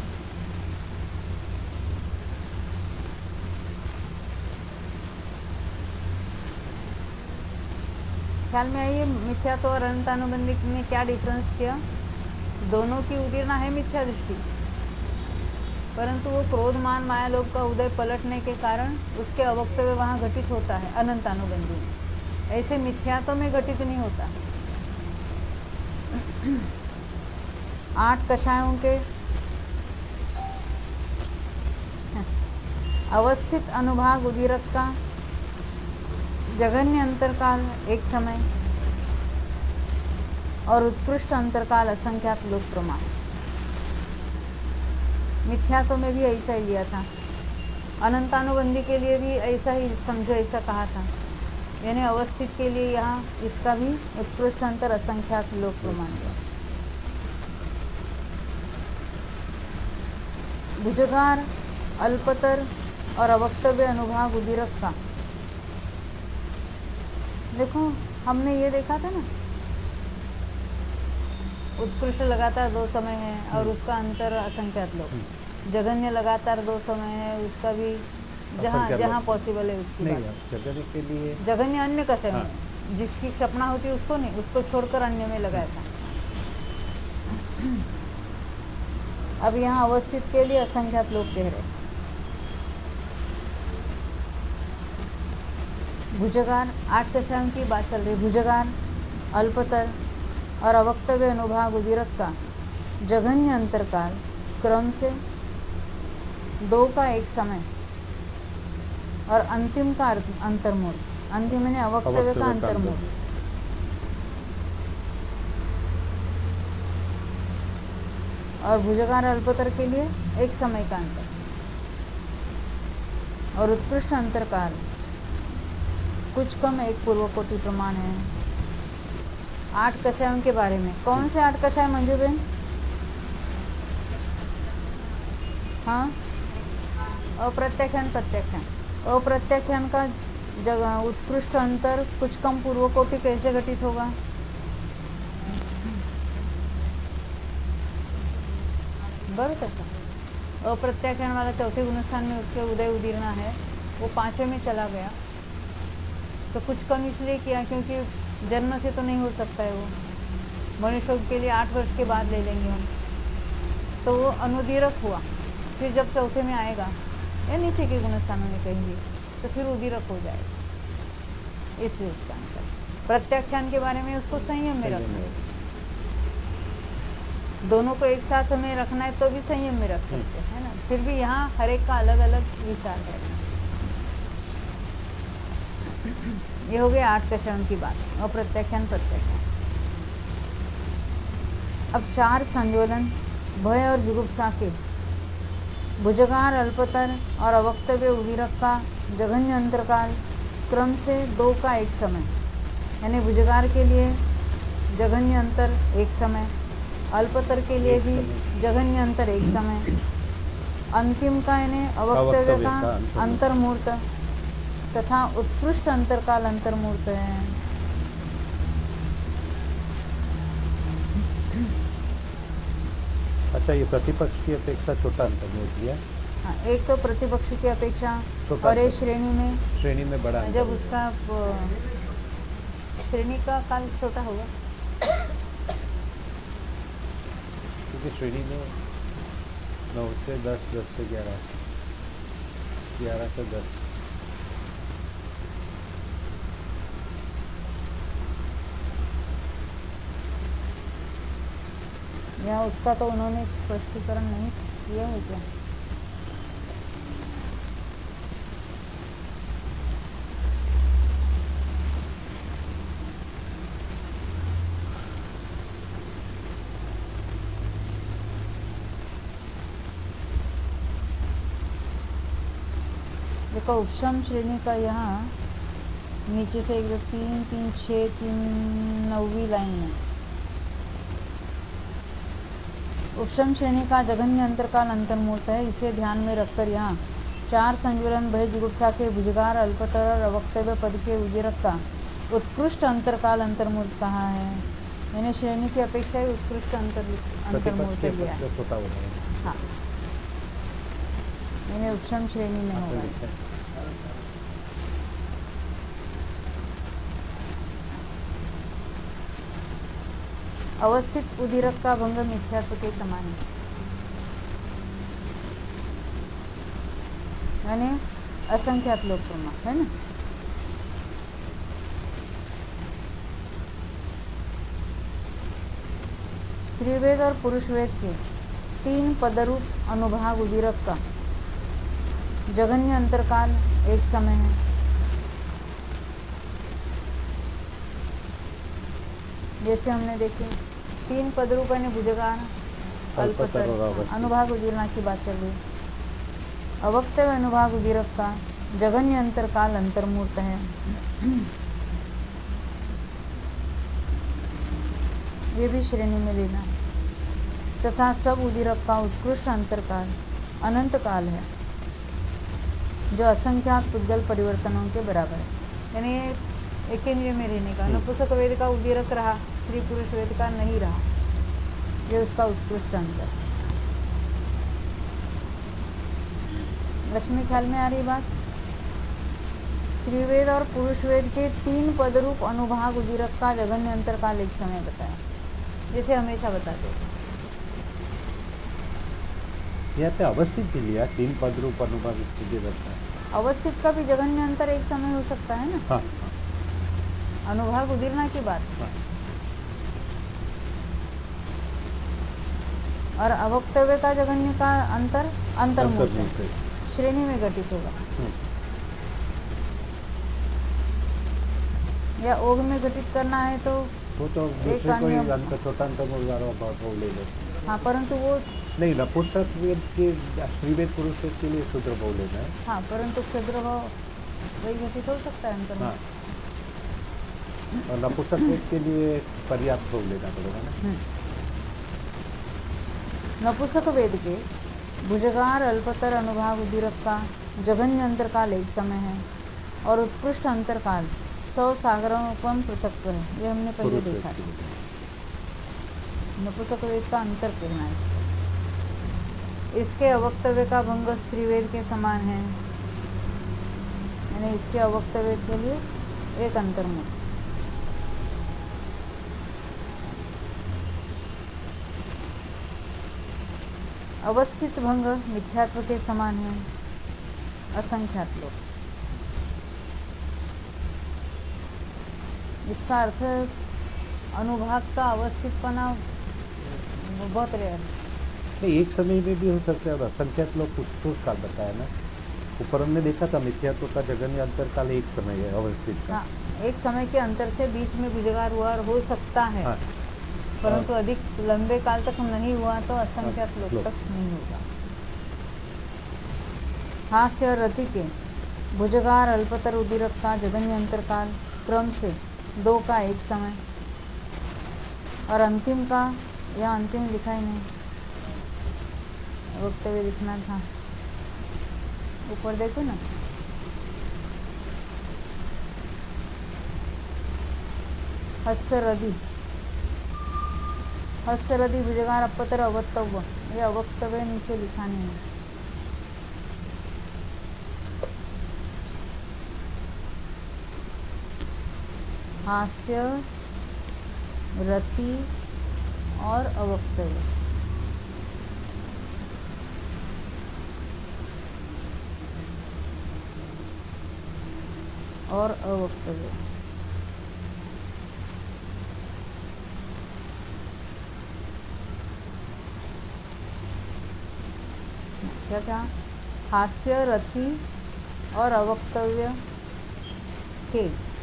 [SPEAKER 1] ख्याल में आइए, मिथ्यात्व और अनंतानुबंधी में क्या डिफरेंस किया? दोनों की उदीरना है मिथ्या दृष्टि, परंतु वो क्रोध मान माया लोभ का उदय पलटने के कारण उसके अवक्तव्य वहाँ घटित होता है अनंतानुबंधी में, ऐसे मिथ्यात्व में घटित नहीं होता। आठ कषायों के अवस्थित अनुभाग उदीरक का जघन्य अंतरकाल एक समय और उत्कृष्ट अंतरकाल असंख्यात लोक प्रमाण। मिथ्यात्व में भी ऐसा ही लिया था, अनंतानुबंधी के लिए भी ऐसा ही समझो, ऐसा कहा था, यानी अवस्थित के लिए यहाँ इसका भी उत्कृष्ट अंतर असंख्यात लोक प्रमाण हुआ। भुजगार अल्पतर और अवक्तव्य अनुभाग उदीरक का। देखो हमने ये देखा था ना, उत्कृष्ट लगातार दो समय है और उसका अंतर असंख्यात लोग। जघन्य लगातार दो समय है, उसका भी जहाँ जहाँ पॉसिबल है उसकी बात।
[SPEAKER 2] जघन्य के लिए
[SPEAKER 1] जघन्य अन्य का समय है, जिसकी क्षपणा होती है उसको नहीं, उसको छोड़कर अन्य में लगाया था। अब यहाँ अवस्थित के लिए असंख्यात लोग कह रहे। भुजगान आठ कक्षाओं की बात चल रही। भुजगान अल्पतर और अवक्तव्य अनुभाग उदीरक का जघन्य अंतरकाल क्रम से दो का एक समय और अंतिम का अंतर्मूल। अंतिम यानी अवक्तव्य का अंतर्मूल। और भुजगान अल्पतर के लिए एक समय का अंतर और उत्कृष्ट अंतरकाल कुछ कम एक पूर्व कोटि प्रमाण है। आठ कषायों के बारे में कौन से आठ कषाय मंजू बेन? हाँ, अप्रत्याख्यान प्रत्याख्यान। अप्रत्याख्यान का जगह उत्कृष्ट अंतर कुछ कम पूर्व कोटि कैसे घटित होगा? बरोबर का अप्रत्याख्यान वाला चौथे गुणस्थान में उसके उदय उदीरना है, वो पांचवें में चला गया तो कुछ कम इसलिए किया क्योंकि जन्म से तो नहीं हो सकता है, वो मनुष्य के लिए आठ वर्ष के बाद ले लेंगे हम, तो वो अनुदीरक हुआ। फिर जब चौथे में आएगा या नीचे के गुणस्थानों में कहेंगे तो फिर उदीरक हो जाएगा। इसलिए उसका अंतर। प्रत्याख्यान के बारे में उसको संयम में रखना है, दोनों को एक साथ हमें रखना है तो भी संयम में रख सकते है ना। फिर भी यहाँ हर एक का अलग अलग विचार है। ये हो गया आठ कषायों की बात, अप्रत्याख्यान प्रत्याख्यान। अब चार संयोजन भय और जुगुप्सा के भुजगार अल्पतर और अवक्तव्य उदीरक का जघन्य अंतरकाल क्रम से दो का एक समय, यानी भुजगार के लिए जघन्य अंतर एक समय, अल्पतर के लिए भी जघन्य अंतर एक समय, अंतिम का यानी अवक्तव्य का अंतर्मूर्त तथा उत्कृष्ट अंतरकाल अंतर्मूर्त है।
[SPEAKER 2] अच्छा, ये प्रतिपक्ष की अपेक्षा छोटा अंतर्मूर्त है।
[SPEAKER 1] हाँ, एक तो प्रतिपक्ष की अपेक्षा और एक श्रेणी में
[SPEAKER 2] श्रेणी में बड़ा
[SPEAKER 1] जब उसका श्रेणी का काल छोटा होगा
[SPEAKER 2] क्योंकि श्रेणी में नौ से दस, दस से ग्यारह, ग्यारह से दस।
[SPEAKER 1] या उसका तो उन्होंने स्पष्टीकरण नहीं किया है क्या? देखो उपशम श्रेणी का यहाँ नीचे से एक दो तीन तीन छः तीन नौवीं लाइन में उपशम श्रेणी का जघन्य अंतरकाल अंतर्मूर्त है। इसे ध्यान में रखकर यहाँ चार संजुलन भय जुगुप्सा के भुजगार अल्पतर और अवक्तव्य पद के उदीरक का उत्कृष्ट अंतरकाल अंतर्मूर्त कहा है। मैंने श्रेणी की अपेक्षा ही उत्कृष्ट अंतर अंतर्मूर्त लिया है। हाँ, मैंने उपशम श्रेणी में होगा। अवस्थित उदीरक का भंग मिथ्यात्व के समान है, यानी असंख्यात लोक प्रमाण है ना। स्त्रीवेद और पुरुषवेद के तीन पदरूप अनुभाग उदीरक का जघन्य अंतरकाल एक समय है। जैसे हमने देखे तीन पदरूप यानी भुजगान अल्पतर अनुभाग उदीरना की बात चल रही। अवक्तव्य अनुभाग उदीरक का जघन्य अंतरकाल अंतर्मूर्त है। ये भी श्रेणी में लेना तथा सब उदीरक का उत्कृष्ट अंतरकाल अनंत काल है। जो असंख्यात पुद्गल परिवर्तनों के बराबर है। यानी एक केंद्रीय में रहने का। नपुंसक वेद का उदीरक रहा, स्त्री पुरुष वेद का नहीं रहा, ये उसका उत्कृष्ट अंतर। लक्ष्मी, ख्याल में आ रही बात? स्त्रीवेद और पुरुष वेद के तीन पदरूप अनुभाग उदीरक का जघन्य अंतर काल एक समय बताया, जैसे हमेशा बताते।
[SPEAKER 2] यहाँ पे अवस्थित भी लिया, तीन पदरूप अनुभाग उदीरक का।
[SPEAKER 1] अवस्थित का भी जघन्य अंतर एक समय हो सकता है ना?
[SPEAKER 2] हाँ,
[SPEAKER 1] अनुभाग उदीरना की बात।
[SPEAKER 2] हाँ।
[SPEAKER 1] और अवक्तव्य का जघन्य का अंतर अंतर्मूर्त श्रेणी में घटित होगा या ओग में घटित करना है तो
[SPEAKER 2] वो तो दूसरे कोई अंत छोटा अंतर्मूर्त ले लो।
[SPEAKER 1] हाँ, परंतु वो
[SPEAKER 2] नहीं, नपुंसक वेद के स्त्रीवेद पुरुष वेद के लिए शूद्र भाव लेना है।
[SPEAKER 1] हाँ, परंतु क्षुद्र भाव वही घटित हो सकता है अंतर।
[SPEAKER 2] हाँ। और नपुंसक वेद के लिए पर्याप्त भाव लेना पड़ेगा ना।
[SPEAKER 1] नपुंसक वेद के भुजगार अल्पतर अनुभाग उदीरक का जघन्य अंतरकाल एक समय है और उत्कृष्ट अंतरकाल सौ सागरोपम पृथक्व है। ये हमने पहले देखा था। नपुंसक वेद का अंतर कहना है इसको। इसके अवक्तव्य का भंग स्त्रीवेद के समान है, यानी इसके अवक्तव्य के लिए एक अंतर्मुख। अवस्थित भंग मिथ्यात्व के समान है, असंख्यात लोग। इसका अर्थ अनुभाग का अवस्थितपना बहुत रेयर है।
[SPEAKER 2] एक समय में भी हो सकता है और असंख्यात लोग उत्कृष्ट काल बताया ना। ऊपर हमने देखा था मिथ्यात्व का जघन्य अंतर काल एक समय है अवस्थित का।
[SPEAKER 1] हाँ, एक समय के अंतर से बीच में गुजगार हुआ हो सकता है। हाँ। परंतु अधिक लंबे काल तक नहीं हुआ तो असंख्यात लोग तक नहीं होगा। हास्य और रति के भुजगार अल्पतर उदीरक का जघन्य अंतर काल क्रम से दो का एक समय और अंतिम का, या अंतिम लिखा ही नहीं, वक्तव्य लिखना था, ऊपर देखो ना। हस्सरदि हस्सरदि भुजगार अपतर अवक्तव्य, ये अवक्तव्य नीचे लिखा नहीं है। हास्य, रति और अवक्तव्य। और अवक्तव्य क्या क्या? हास्य, रति और अवक्तव्य के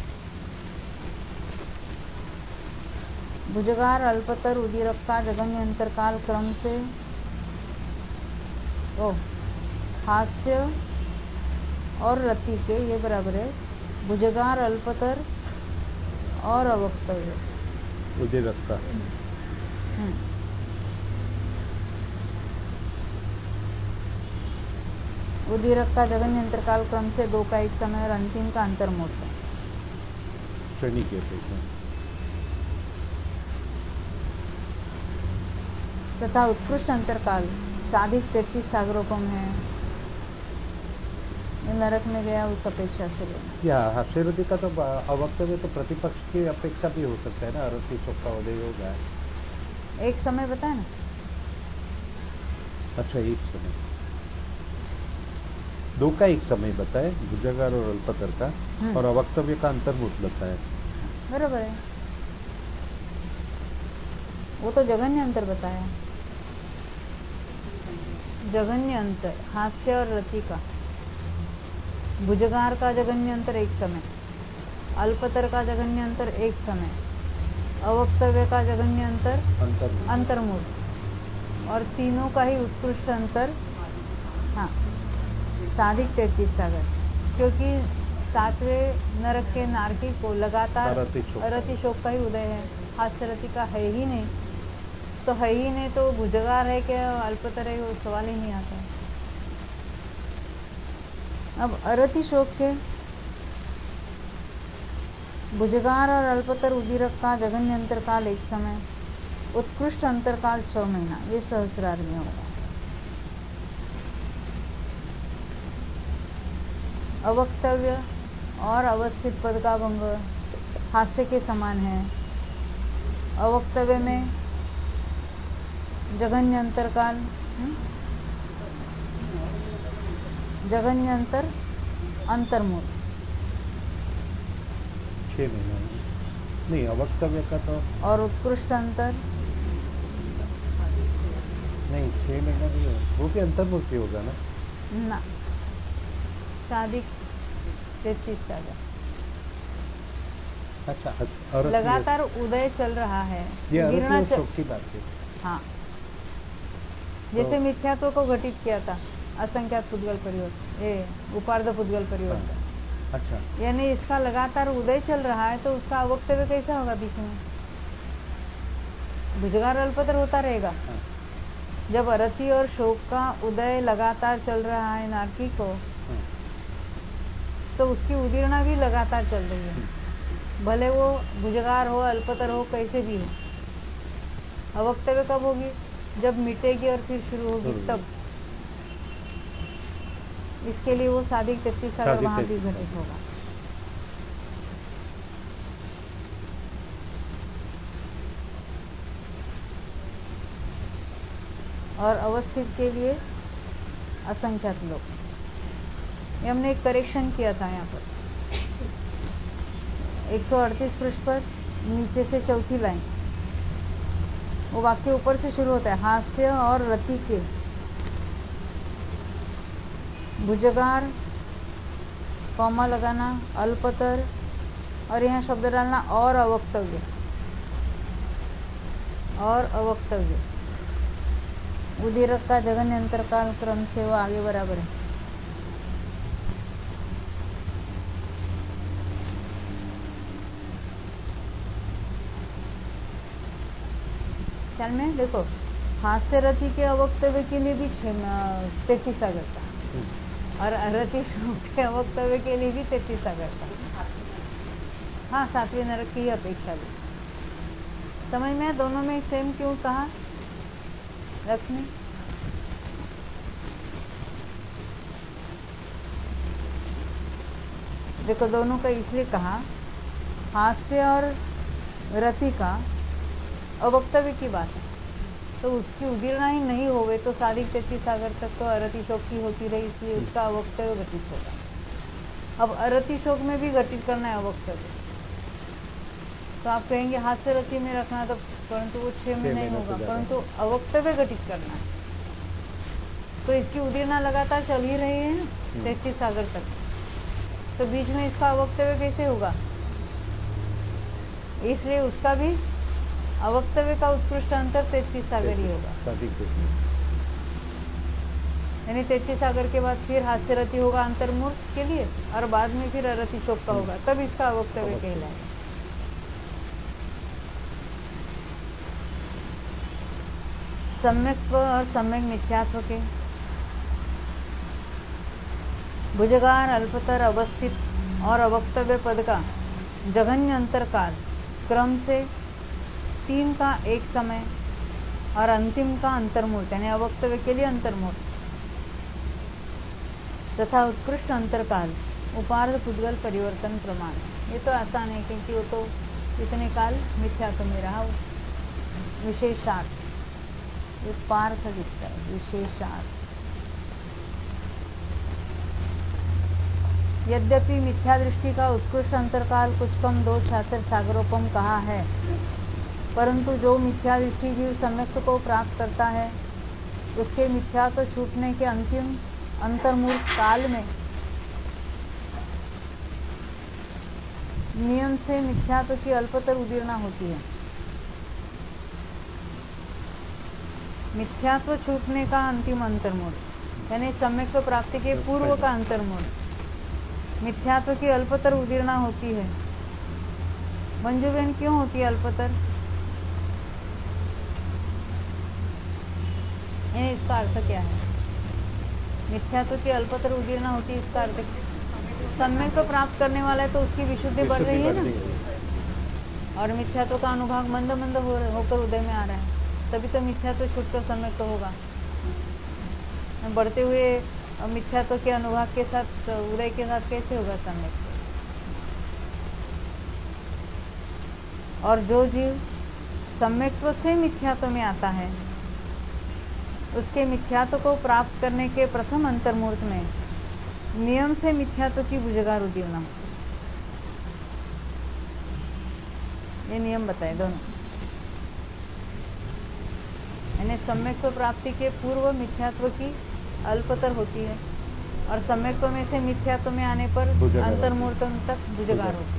[SPEAKER 1] भुजगार अल्पतर उदीरक का जघन्य अंतरकाल क्रम से ओ हास्य और रति के, ये बराबर है भुजगार अल्पतर और अवक्तव्य
[SPEAKER 2] उदीरक का।
[SPEAKER 1] उदीरक का जघन्य अंतरकाल क्रम से दो का एक समय और अंतिम का अंतर्मोट
[SPEAKER 2] श्रेणी के
[SPEAKER 1] तथा उत्कृष्ट अंतरकाल साधिक तैतीस सागरोपम है। नरक में गया उस अपेक्षा से
[SPEAKER 2] या हास्यरति का तो अवक्तव्य तो प्रतिपक्ष की अपेक्षा भी हो सकता है ना। अरती का उदय होगा
[SPEAKER 1] एक समय बताए ना।
[SPEAKER 2] अच्छा, एक समय, दो का एक समय बताए, भुजगार और अल्पतर का, और अवक्तव्य का अंतर्मुख बताया।
[SPEAKER 1] बराबर है, वो तो जघन्य अंतर बताया। जघन्य अंतर हास्य और रति का, भुजगार का जघन्य अंतर एक समय, अल्पतर का जघन्य अंतर एक समय, अवक्तव्य का जघन्य अंतर अंतर्मुख, और तीनों का ही उत्कृष्ट अंतर हाँ साधिक तैतीस सागर। क्योंकि सातवें नरक के नारकी को लगातार अरति शोक का ही उदय है, हास्य रति का है ही नहीं, तो है ही नहीं तो भुजगार है कि अल्पतर है, वो सवाल ही नहीं आता है। अब अरति शोक के भुजगार और अल्पतर उदीरक का जघन्य अंतरकाल एक समय, उत्कृष्ट अंतरकाल छह महीना, ये सहस्रार में होगा। अवक्तव्य और अवस्थित पद का भंग हास्य के समान है। अवक्तव्य में जघन्य अंतरकाल, जघन्य अंतर अंतर्मूल
[SPEAKER 2] छह महीना नहीं, अवक्तव्य का तो
[SPEAKER 1] और उत्कृष्ट अंतर
[SPEAKER 2] नहीं, छह महीना नहीं होगा, वो भी अंतर्मुखी होगा ना
[SPEAKER 1] ना, शादी तैतीस सागर।
[SPEAKER 2] अच्छा, और
[SPEAKER 1] लगातार उदय चल रहा है,
[SPEAKER 2] ये
[SPEAKER 1] गिरना
[SPEAKER 2] चल...
[SPEAKER 1] चल...
[SPEAKER 2] की बात है।
[SPEAKER 1] हाँ, जैसे तो... मिथ्यात्व को घटित किया था असंख्यात पुद्गल परिवर्तन, ये उपार्ध पुद्गल परिवर्तन।
[SPEAKER 2] हाँ। अच्छा,
[SPEAKER 1] यानी इसका लगातार उदय चल रहा है, तो उसका अवक्तव्य कैसा होगा? बीच में भुजगार अल्पतर होता रहेगा।
[SPEAKER 2] हाँ।
[SPEAKER 1] जब अरति और शोक का उदय लगातार चल रहा है नारकी को,
[SPEAKER 2] हाँ।
[SPEAKER 1] तो उसकी उदीर्णा भी लगातार चल रही है, भले वो भुजगार हो, अल्पतर हो, कैसे भी हो। अवक्तव्य कब होगी? जब मिटेगी और फिर शुरू होगी, तब। इसके लिए वो साधिक तैतीस सागर वहां भी घटित होगा। और अवस्थित के लिए असंख्यात लोग। ये हमने एक करेक्शन किया था यहाँ पर एक सौ अड़तीस पृष्ठ पर, नीचे से चौथी लाइन, वो वाक्य ऊपर से शुरू होता है, हास्य और रति के भुजगार, कॉमा लगाना, अल्पतर, और यहाँ शब्द डालना और अवक्तव्य, और अवक्तव्य उदीरक का जघन्य अंतरकाल क्रम से वो आगे बराबर है। ख्याल में देखो, हास्य रति के अवक्तव्य के लिए भी तैतीस सागर का, और रति के अवक्तव्य के लिए भी तैतीस सागर का। हाँ, सातवें नरक की अपेक्षा भी। समझ में दोनों में सेम क्यों कहा लक्ष्मी? देखो, दोनों का इसलिए कहा, हास्य और रति का अवक्तव्य की बात है, तो उसकी उदीर्णा ही नहीं होवे तो साधिक तैतीस सागर तक तो अरति शोक की होती रही, इसलिए उसका अवक्तव्य घटित होगा। अब अरति शोक में भी घटित करना है अवक्तव्य, तो आप कहेंगे हास्य रति में रखना, तो परंतु वो छह में नहीं होगा, परंतु अवक्तव्य घटित करना है, तो इसकी उदीर्णा लगातार चल ही रही है ना तैतीस सागर तक, तो बीच में इसका अवक्तव्य कैसे होगा? इसलिए उसका भी अवक्तव्य का उत्कृष्ट अंतर तैतीस सागर ही होगा। यानी तैतीस सागर के बाद फिर हास्य रति होगा अंतर्मूर्त के लिए, और बाद में फिर अरति शोक का होगा, तब इसका अवक्तव्य कहलाएगा। सम्यक्त्व और सम्यक मिथ्यात्व के भुजगार, अल्पतर, अवस्थित और अवक्तव्य पद का जघन्य अंतरकाल क्रम से तीन का एक समय, और अंतिम का अंतर्मूर्त, यानी अवक्तव्य के लिए अंतर्मूर्त, तथा उत्कृष्ट अंतरकाल उपार्ध पुद्गल परिवर्तन प्रमाण। ये तो आसान है, क्योंकि वो तो इतने काल मिथ्यात्व में रहा। विशेषार्थ, पार्थ दिखता है, विशेषार्थ। यद्यपि मिथ्या दृष्टि का उत्कृष्ट अंतरकाल कुछ कम दो छात्र सागरोपम कहा है, परंतु जो मिथ्या दृष्टि जीव सम्यक्त्व को प्राप्त करता है, उसके मिथ्यात्व छूटने के अंतिम अंतर्मूर्त काल में नियम से मिथ्यात्व की अल्पतर उदीर्णा होती है। मिथ्यात्व छूटने का अंतिम अंतर्मूर्त, यानी सम्यक्त्व प्राप्ति के पूर्व का अंतर्मूर्त, मिथ्यात्व की अल्पतर उदीर्णा होती है। मंजू बहन, क्यों होती है अल्पतर? इसका अर्थ क्या है? मिथ्यात्व की अल्पतर उदीर्णा होती है, इसका अर्थ सम्यक को प्राप्त करने वाला है तो उसकी विशुद्धि बढ़ रही है ना, और मिथ्यात्व का अनुभाग मंद मंद हो, होकर उदय में आ रहा है, तभी तो मिथ्यात्व छूटकर सम्यक तो होगा। बढ़ते हुए मिथ्यात्व के अनुभाग के साथ उदय के साथ कैसे होगा सम्यक? और जो जीव सम्यक्त्व से मिथ्यात्व में आता है उसके मिथ्यात्व को प्राप्त करने के प्रथम अंतर्मुहूर्त में नियम से मिथ्यात्व की भुजगार उदीर्णा, ये नियम बताए दोनों। यानी सम्यक्त्व प्राप्ति के पूर्व मिथ्यात्व की अल्पतर होती है और सम्यक्त्व में से मिथ्यात्व में आने पर अंतर्मुहूर्त तक भुजगार होती है।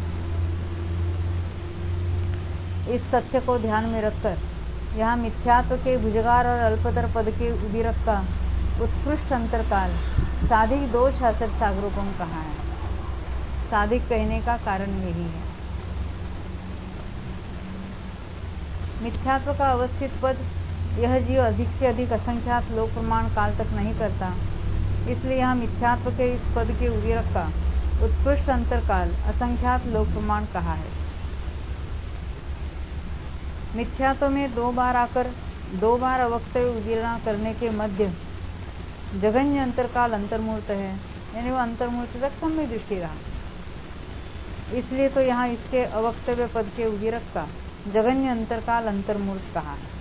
[SPEAKER 1] इस तथ्य को ध्यान में रखकर यहाँ मिथ्यात्व के भुजगार और अल्पतर पद के उदीरक का उत्कृष्ट अंतरकाल साधिक दो छात्र सागरूपम कहा है। साधिक कहने का कारण यही है। मिथ्यात्व का अवस्थित पद यह जीव अधिक से अधिक असंख्यात लोक प्रमाण काल तक नहीं करता, इसलिए यहाँ मिथ्यात्व के इस पद के उदीरक का उत्कृष्ट अंतरकाल असंख्यात लोक प्रमाण कहा है। मिथ्यात्व में दो बार आकर दो बार अवक्तव्य उदीर्णा करने के मध्य जघन्य अंतरकाल अंतर्मुहूर्त है, यानी वो अंतर्मुहूर्त तक सम्यक दृष्टि रहा, इसलिए तो यहाँ इसके अवक्तव्य पद के उदीरक का जघन्य अंतरकाल अंतर्मुहूर्त कहा है।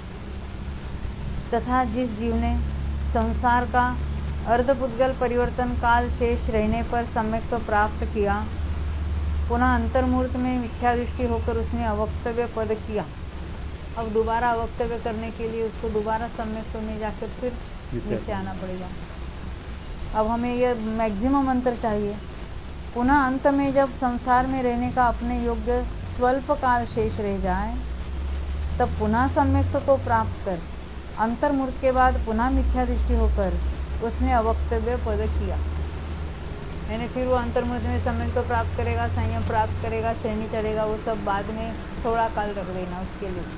[SPEAKER 1] तथा जिस जीव ने संसार का अर्धपुद्गल परिवर्तन काल शेष रहने पर सम्यक्त्व प्राप्त किया, पुनः अंतर्मुहूर्त में मिथ्या दृष्टि होकर उसने अवक्तव्य पद किया, अब दोबारा अवक्तव्य करने के लिए उसको दोबारा सम्यक्त्व में जाकर फिर नीचे आना पड़ेगा। अब हमें यह मैक्सिमम अंतर चाहिए। पुनः अंत में जब संसार में रहने का अपने योग्य स्वल्प काल शेष रह जाए तब पुनः सम्यक्त्व को प्राप्त कर अंतर्मुहूर्त के बाद पुनः मिथ्या दृष्टि होकर उसने अवक्तव्य पद किया, यानी फिर वो अंतर्मुहूर्त में सम्यक्त्व प्राप्त करेगा, संयम प्राप्त करेगा, श्रेणी चढ़ेगा, वो सब बाद में थोड़ा काल रख देना उसके लिए।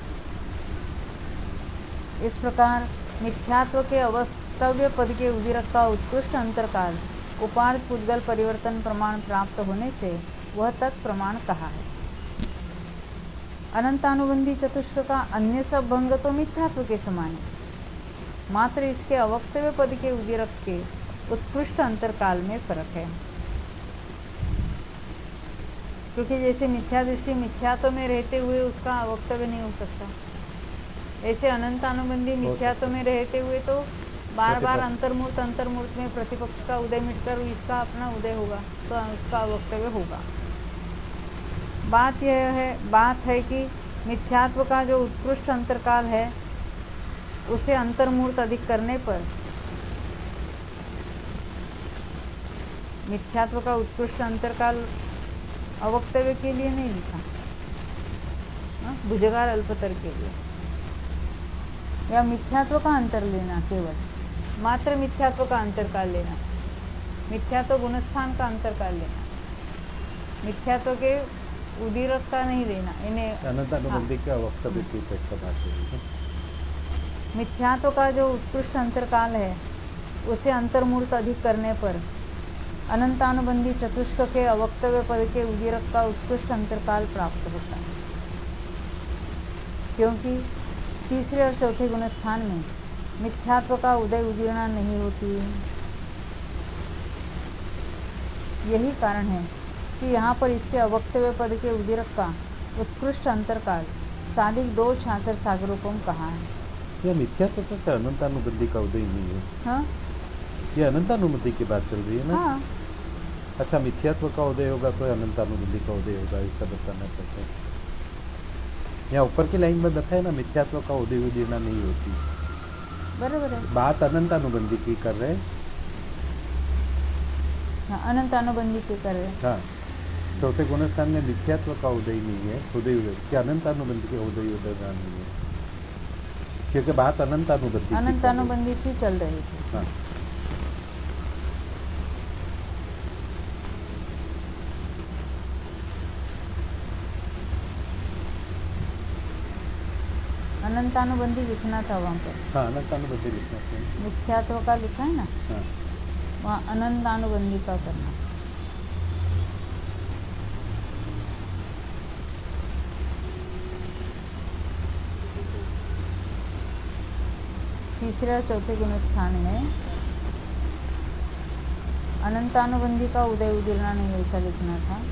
[SPEAKER 1] इस प्रकार मिथ्यात्व के अवक्तव्य पद के उदीरक का उत्कृष्ट अंतरकाल उपार्थ पुद्गल परिवर्तन प्रमाण प्राप्त होने से वह तत्प्रमाण कहा है। अनंतानुबंधी चतुष्क का अन्य सब भंग तो मिथ्यात्व के समान है, मात्र इसके अवक्तव्य पद के उदीरक के उत्कृष्ट अंतरकाल में फर्क है। क्योंकि जैसे मिथ्या दृष्टि मिथ्यात्व में रहते हुए उसका अवक्तव्य नहीं हो सकता, ऐसे अनंतानुबंधी मिथ्यात्व में रहते हुए तो बार बार अंतर्मुहूर्त अंतर्मुहूर्त में प्रतिपक्ष का उदय मिटकर इसका अपना उदय होगा तो उसका अवक्तव्य होगा। बात यह है बात है कि मिथ्यात्व का जो उत्कृष्ट अंतरकाल है उसे अंतर्मुहूर्त अधिक करने पर मिथ्यात्व का उत्कृष्ट अंतरकाल अवक्तव्य के लिए नहीं लिखा, भुजगार अल्पतर के लिए, या मिथ्यात्व का अंतर लेना, केवल मात्र मिथ्यात्व का अंतरकाल लेना, मिथ्यात्व गुणस्थान का अंतरकाल लेना, मिथ्यात्व के उदीरक का नहीं लेना, इन्हें
[SPEAKER 2] अनंतानुबंधी का वक्तव्य की अपेक्षा बात है।
[SPEAKER 1] मिथ्यात्व का जो उत्कृष्ट अंतरकाल है उसे अंतर्मुहूर्त अधिक करने पर अनंतानुबंधी चतुष्क के अवक्तव्य पद के उदीरक का उत्कृष्ट अंतरकाल प्राप्त होता है, क्योंकि तीसरे और चौथे गुणस्थान में मिथ्यात्व का उदय उदीर्णा नहीं होती है। यही कारण है कि यहाँ पर इसके अवक्तव्य पद के उदीरक का उत्कृष्ट अंतरकाल साधिक दो छाछर सागरूपम कहा है।
[SPEAKER 2] यह मिथ्यात्व तो अनंतानुबंधी का उदय नहीं है।
[SPEAKER 1] हाँ,
[SPEAKER 2] ये अनंतानुबंधी की बात चल रही है ना।
[SPEAKER 1] हाँ।
[SPEAKER 2] अच्छा, मिथ्यात्व का उदय होगा तो अनंतानुबंधी का उदय होगा, ऐसा बताना चाहते हैं। यहाँ ऊपर की लाइन में बताया ना, मिथ्यात्व का उदय उदीर्णा नहीं होती,
[SPEAKER 1] बराबर है।
[SPEAKER 2] बात अनंतानुबंधी की कर रहे हैं।
[SPEAKER 1] हाँ, अनंतानुबंधी की कर रहे हैं।
[SPEAKER 2] हाँ, चौथे गुणस्थान में मिथ्यात्व का उदय नहीं है, उदय उदय कि अनंतानुबंधी के उदय उदय नहीं है, क्योंकि बात अनंतानुबंधी
[SPEAKER 1] अनंतानुबंधी की चल रही थी।
[SPEAKER 2] हाँ।
[SPEAKER 1] अनंतानुबंधी लिखना था वहाँ पर।
[SPEAKER 2] हाँ, अनंतानुबंधी लिखना चाहिए।
[SPEAKER 1] मिथ्यात्व का लिखा है ना,
[SPEAKER 2] हाँ,
[SPEAKER 1] वहाँ अनंतानुबंधी का करना। तीसरे और चौथे गुण स्थान में अनंतानुबंधी का उदय उदीर्णा नहीं ऐसा लिखना था।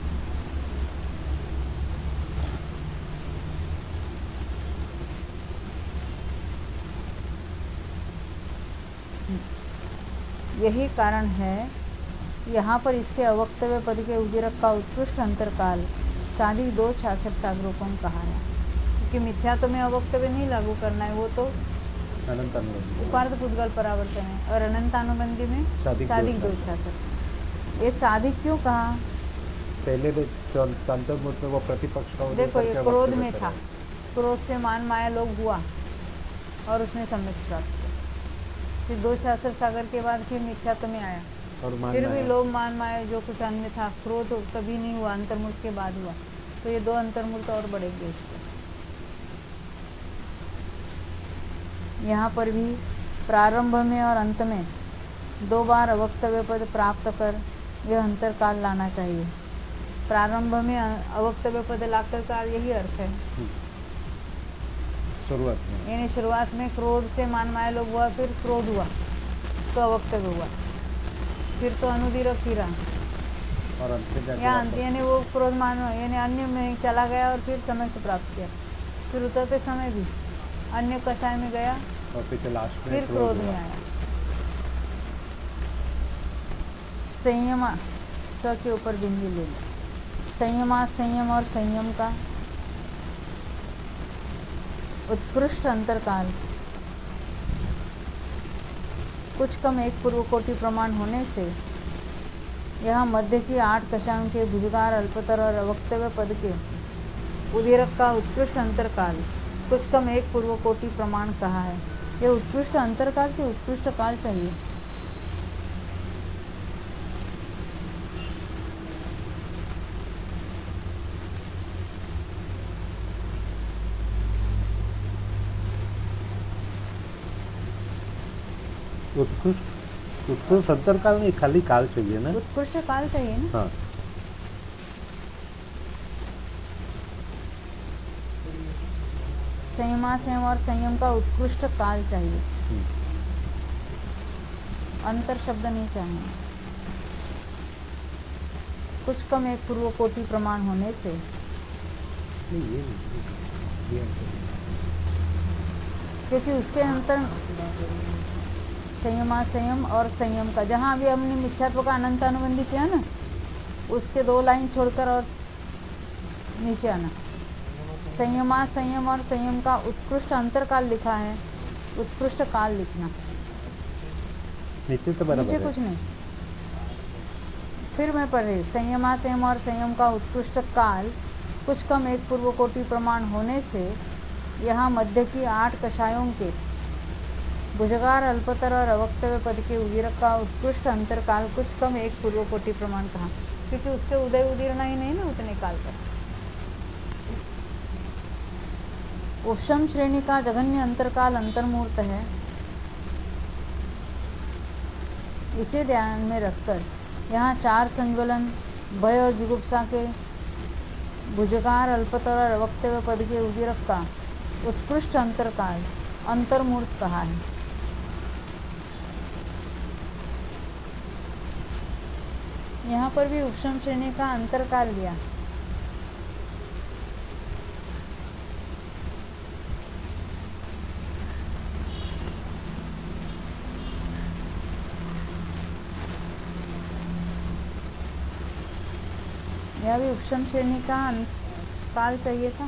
[SPEAKER 1] यही कारण है यहाँ पर इसके अवक्तव्य पद के उदीरक का उत्कृष्ट अंतरकाल साधी दो छाछठ सागरोपम कहा है, क्योंकि मिथ्यात्व में अवक्तव्य नहीं लागू करना है, वो तो उपार्थ पुद्गल परावर्तन है, और अनंतानुबंधी में साधिक दो छाछठ। ये साधिक क्यों कहा?
[SPEAKER 2] पहले अंतर्मुख में वो प्रतिपक्ष का
[SPEAKER 1] देखो, ये क्रोध में था, क्रोध से मान माया लोग हुआ और उसने सम्यक प्राप्त किया। फिर दो शास्त्र सागर के बाद फिर मिथ्यात्व में आया, और फिर भी लोग मान माया जो कुछ अन्य था, क्रोध कभी नहीं हुआ, अंतर्मूर्त के बाद हुआ, तो ये दो अंतर्मूर्त और बढ़ेंगे इसके। यहाँ पर भी प्रारंभ में और अंत में दो बार अवक्तव्य पद प्राप्त कर यह अंतरकाल लाना चाहिए। प्रारंभ में अवक्तव्य पद लाकर का यही अर्थ है,
[SPEAKER 2] शुरुआत में,
[SPEAKER 1] यानी शुरुआत में क्रोध से मान माया लोग हुआ, फिर क्रोध हुआ तो अवक्तव्य हुआ, फिर तो अनुदीरक ही रहा,
[SPEAKER 2] और अंत
[SPEAKER 1] यानी वो क्रोध मान यानी अन्य में चला गया और फिर समय से प्राप्त किया, फिर उतरते समय भी अन्य कषाय में गया
[SPEAKER 2] और फिर लास्ट में
[SPEAKER 1] फिर क्रोध में आया। संयमा स के ऊपर बिंदी ले लो। संयमा संयम और संयम का उत्कृष्ट अंतरकाल कुछ कम एक पूर्व कोटि प्रमाण होने से यहाँ मध्य की आठ कषायों के भुजगार अल्पतर और अवक्तव्य पद के उदीरक का उत्कृष्ट अंतरकाल कुछ कम एक पूर्व कोटि प्रमाण कहा है। यह उत्कृष्ट अंतरकाल के उत्कृष्ट काल चाहिए।
[SPEAKER 2] उत्कृष्ट उत्कृष्ट अंतरकाल नहीं, खाली काल चाहिए ना,
[SPEAKER 1] उत्कृष्ट काल चाहिए ना।
[SPEAKER 2] हाँ,
[SPEAKER 1] संयमा संयम और संयम का उत्कृष्ट काल चाहिए, अंतर शब्द नहीं चाहिए। कुछ कम एक पूर्व कोटि प्रमाण होने से क्योंकि उसके अंतर संयमा संयम और संयम का, जहां अभी हमने मिथ्यात्व का अनंत अनुबंधी किया ना, उसके दो लाइन छोड़कर और नीचे आना। संयमा संयम और संयम का उत्कृष्ट अंतरकाल लिखा है, उत्कृष्ट काल लिखना,
[SPEAKER 2] नीचे तो बराबर
[SPEAKER 1] नीचे कुछ नहीं। फिर मैं पढ़ रही, संयमा संयम और संयम का उत्कृष्ट काल कुछ कम एक पूर्व कोटि प्रमाण होने से यहाँ मध्य की आठ कषायों के भुजगार अल्पतर और अवक्तव्य पद के उदीरक का उत्कृष्ट अंतरकाल कुछ कम एक पूर्व कोटि प्रमाण कहा, क्योंकि उसके उदय उदीरना ही नहीं ना उतने काल पर। उपशम श्रेणी का जघन्य अंतरकाल अंतर्मूर्त है, इसे ध्यान में रखकर यहाँ चार संज्वलन भय और जुगुप्सा के भुजगार अल्पतर और अवक्तव्य पद के उदीरक का उत्कृष्ट अंतरकाल अंतर्मूर्त कहा है। यहाँ पर भी उपशम श्रेणी का अंतरकाल लिया। यह भी उपशम श्रेणी का काल चाहिए था।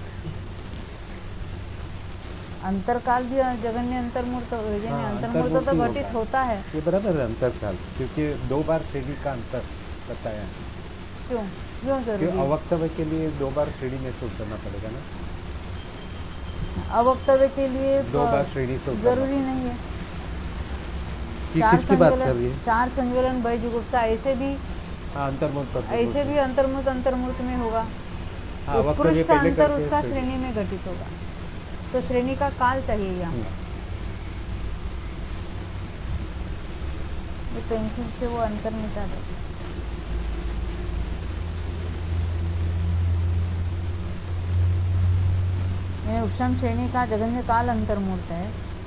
[SPEAKER 1] अंतरकाल भी जगन्य अंतर्मूर्त,
[SPEAKER 2] हाँ,
[SPEAKER 1] अंतर्मूर्त तो घटित होता है।
[SPEAKER 2] ये बराबर है अंतरकाल, क्योंकि दो बार श्रेणी का अंतर बताया है।
[SPEAKER 1] क्यों क्यों जरूरी?
[SPEAKER 2] अवक्तव्य के लिए दो बार श्रेणी में से उतरना पड़ेगा ना।
[SPEAKER 1] अवक्तव्य के लिए
[SPEAKER 2] दो बार श्रेणी से
[SPEAKER 1] जरूरी नहीं है।
[SPEAKER 2] चार किसकी बात कर रही है?
[SPEAKER 1] चार संज्वलन भय जुगुप्सा ऐसे भी
[SPEAKER 2] अंतर्मूर्त
[SPEAKER 1] ऐसे भी अंतर्मूर्त अंतर्मूर्त में होगा। उत्कृष्ट अंतर उसका श्रेणी में घटित होगा। तो श्रेणी का काल चाहिए यहाँ। ये पेंसिल से वो अंतर मिटा दो। उपशम श्रेणी का जघन्य काल अंतर्मूर्त है,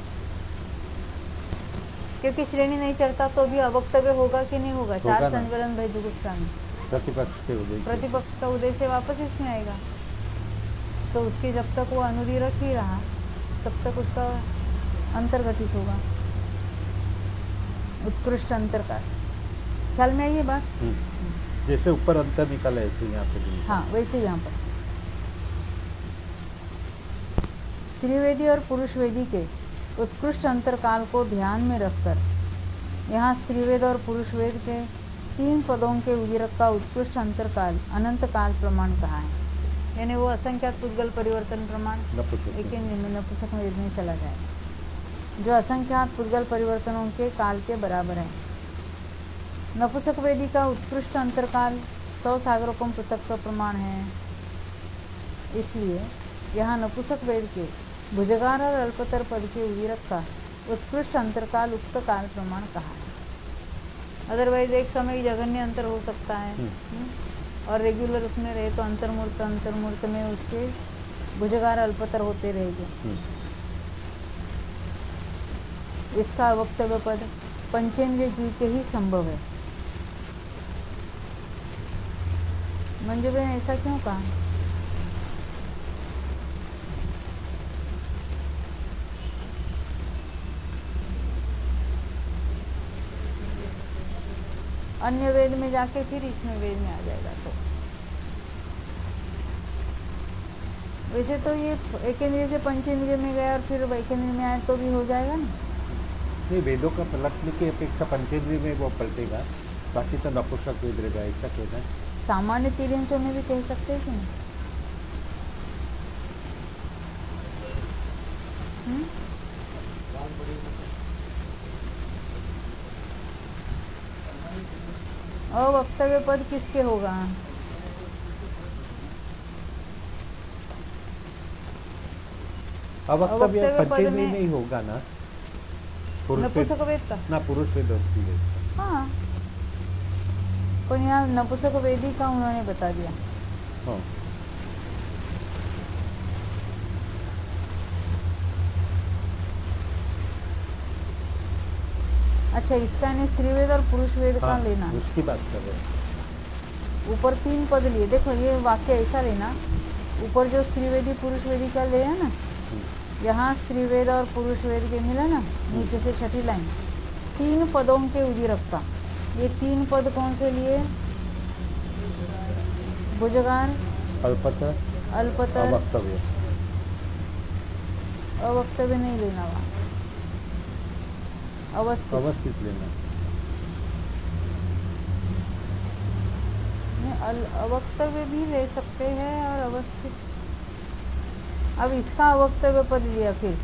[SPEAKER 1] क्योंकि श्रेणी नहीं चढ़ता तो भी अवक्तव्य होगा कि नहीं होगा? चार संवरण भय जुगुप्सा में
[SPEAKER 2] प्रतिपक्ष के उदय
[SPEAKER 1] प्रतिपक्ष का उदय से वापस इसमें आएगा, तो उसकी जब तक वो अनुदीरक ही रहा तब तक उसका अंतर्घटित होगा, उत्कृष्ट अंतर का। ख्याल में आई ये बात?
[SPEAKER 2] जैसे ऊपर अंतर निकला ऐसे यहाँ पे भी।
[SPEAKER 1] हाँ, वैसे यहाँ पर स्त्रीवेदी और पुरुष वेदी के उत्कृष्ट अंतरकाल को ध्यान में रखकर यहाँ स्त्रीवेद और पुरुष वेद के तीन पदों के उदीरक का उत्कृष्ट अंतरकाल अनंत काल प्रमाण कहा है। यानी वो असंख्यात पुद्गल परिवर्तन प्रमाण एक नपुंसक वेद में चला जाए, जो असंख्यात पुद्गल परिवर्तनों के काल के बराबर है। नपुंसक वेदी का उत्कृष्ट अंतरकाल सौ सागरों पृथक का प्रमाण है। इसलिए यहाँ नपुंसक वेद के भुजगार और अल्पतर पद के उदीरक का उत्कृष्ट अंतरकाल उक्त काल प्रमाण कहा है। अदरवाइज एक समय जघन्य अंतर हो सकता है और रेगुलर उसमें रहे तो अंतर्मूर्त अंतर्मूर्त में उसके भुजगार अल्पतर होते रहेंगे। इसका वक्तव्य पद पंचेंद्रिय जीव के ही संभव है। मंजू बहन ऐसा क्यों कहा? अन्य वेद में जाके फिर इसमें वेद में आ जाएगा। तो वैसे तो ये एकेंद्रिय से पंचेंद्रिय में गया और फिर वैकेंद्रिय में आए तो भी हो जाएगा ना।
[SPEAKER 2] नहीं, वेदों का पलटने की अपेक्षा पंचेंद्रिय में वो पलटेगा, बाकी तो नपुंसक वेद रहेगा, ऐसा कहना है।
[SPEAKER 1] सामान्य तीर्यंशों में भी कह सकते हैं कि नहीं? अवक्तव्य पद किसके होगा?
[SPEAKER 2] अवक्तव्य पंचेंद्रिय में ही होगा ना,
[SPEAKER 1] नपुंसक वेद का
[SPEAKER 2] ना, पुरुष वेद और स्त्री वेद का।
[SPEAKER 1] हाँ, पर यहाँ नपुंसक वेदी का उन्होंने बता दिया।
[SPEAKER 2] हाँ।
[SPEAKER 1] अच्छा, इसका यानी स्त्रीवेद और पुरुष वेद
[SPEAKER 2] हाँ,
[SPEAKER 1] का लेना,
[SPEAKER 2] उसकी बात कर रहे हैं।
[SPEAKER 1] ऊपर तीन पद लिए। देखो ये वाक्य ऐसा लेना, ऊपर जो स्त्रीवेदी पुरुष वेदी का ले है ना, यहाँ स्त्रीवेद और पुरुष वेद के मिला ना, नीचे से छठी लाइन, तीन पदों के उदीरक का। ये तीन पद कौन से लिए? भुजगार,
[SPEAKER 2] अल्पतर,
[SPEAKER 1] अल्पतर,
[SPEAKER 2] अवक्तव्य।
[SPEAKER 1] अवक्तव्य नहीं लेना, वहाँ अवस्थित
[SPEAKER 2] अवस्थित लेना।
[SPEAKER 1] अवक्तव्य भी ले सकते हैं और अवस्थित। अब इसका अवक्तव्य पद लिया फिर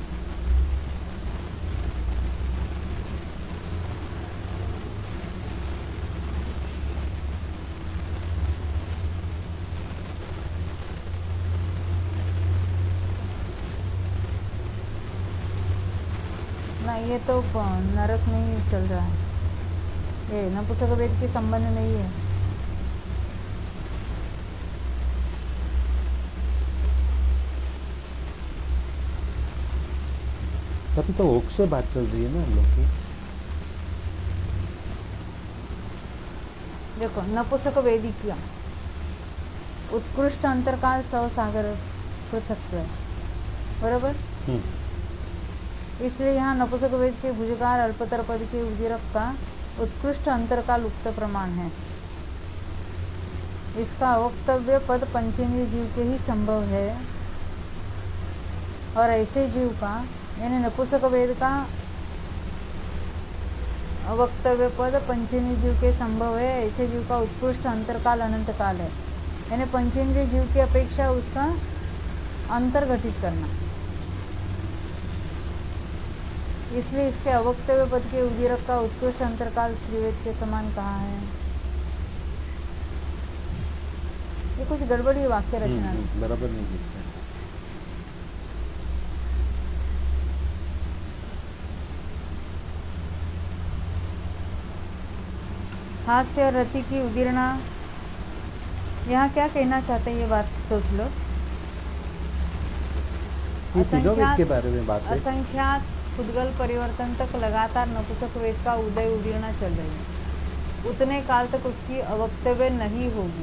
[SPEAKER 1] ना, ये तो नरक में ही चल रहा है, ये नपुंसक वेद के संबंध नहीं है।
[SPEAKER 2] तभी तो ओक से बात चल रही है ना हम लोग की।
[SPEAKER 1] देखो, नपुंसक वेदी किया उत्कृष्ट अंतरकाल सौ सागर पृथक है, बराबर। इसलिए यहाँ नपुंसक वेद के भुजगार अल्पतर पद के उदीरक का उत्कृष्ट अंतरकाल उक्त प्रमाण है। इसका अवक्तव्य पद पंचेंद्रिय जीव के ही संभव है, और ऐसे जीव का यानी नपुंसक वेद का अवक्तव्य पद पंचेंद्रिय जीव के संभव है, ऐसे जीव का उत्कृष्ट अंतरकाल अनंत काल है। यानी पंचेंद्रिय जीव की अपेक्षा उसका अंतर घटित करना। इसलिए इसके अवक्तव्य पद के उदीरक का उत्कृष्ट अंतरकाल स्त्रीवेद के समान कहा है। ये कुछ गड़बड़ी वाक्य रचना है,
[SPEAKER 2] बराबर नहीं दिखता।
[SPEAKER 1] हास्य और रति की उदीर्णा, यहाँ क्या कहना चाहते हैं ये बात सोच लो।
[SPEAKER 2] ये तीनों वेद के बारे में बात है।
[SPEAKER 1] असंख्यात पुद्गल परिवर्तन तक लगातार नपुंसक वेद का उदय उदीर्णा चल रही है, उतने काल तक उसकी अवक्तव्य नहीं होगी।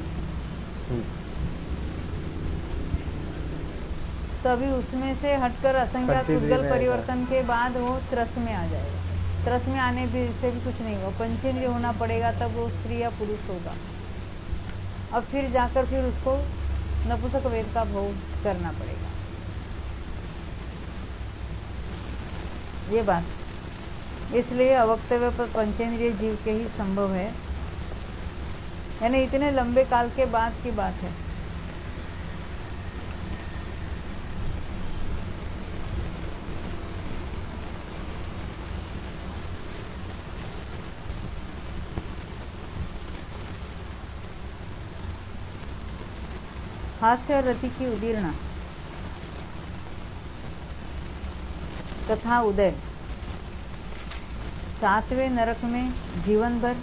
[SPEAKER 1] तभी उसमें से हटकर असंख्यात पुद्गल परिवर्तन के बाद वो त्रस में आ जाएगा। त्रस में आने भी से भी कुछ नहीं होगा, पंचेंद्रिय होना पड़ेगा, तब वो स्त्री या पुरुष होगा। अब फिर जाकर फिर उसको नपुंसक वेद का भोग करना पड़ेगा। ये बात इसलिए अवक्तव्य पर पंचेंद्रिय जीव के ही संभव है, यानी इतने लंबे काल के बाद की बात है। हास्य और रति की उदीर्णा तथा उदय सातवें नरक में जीवन भर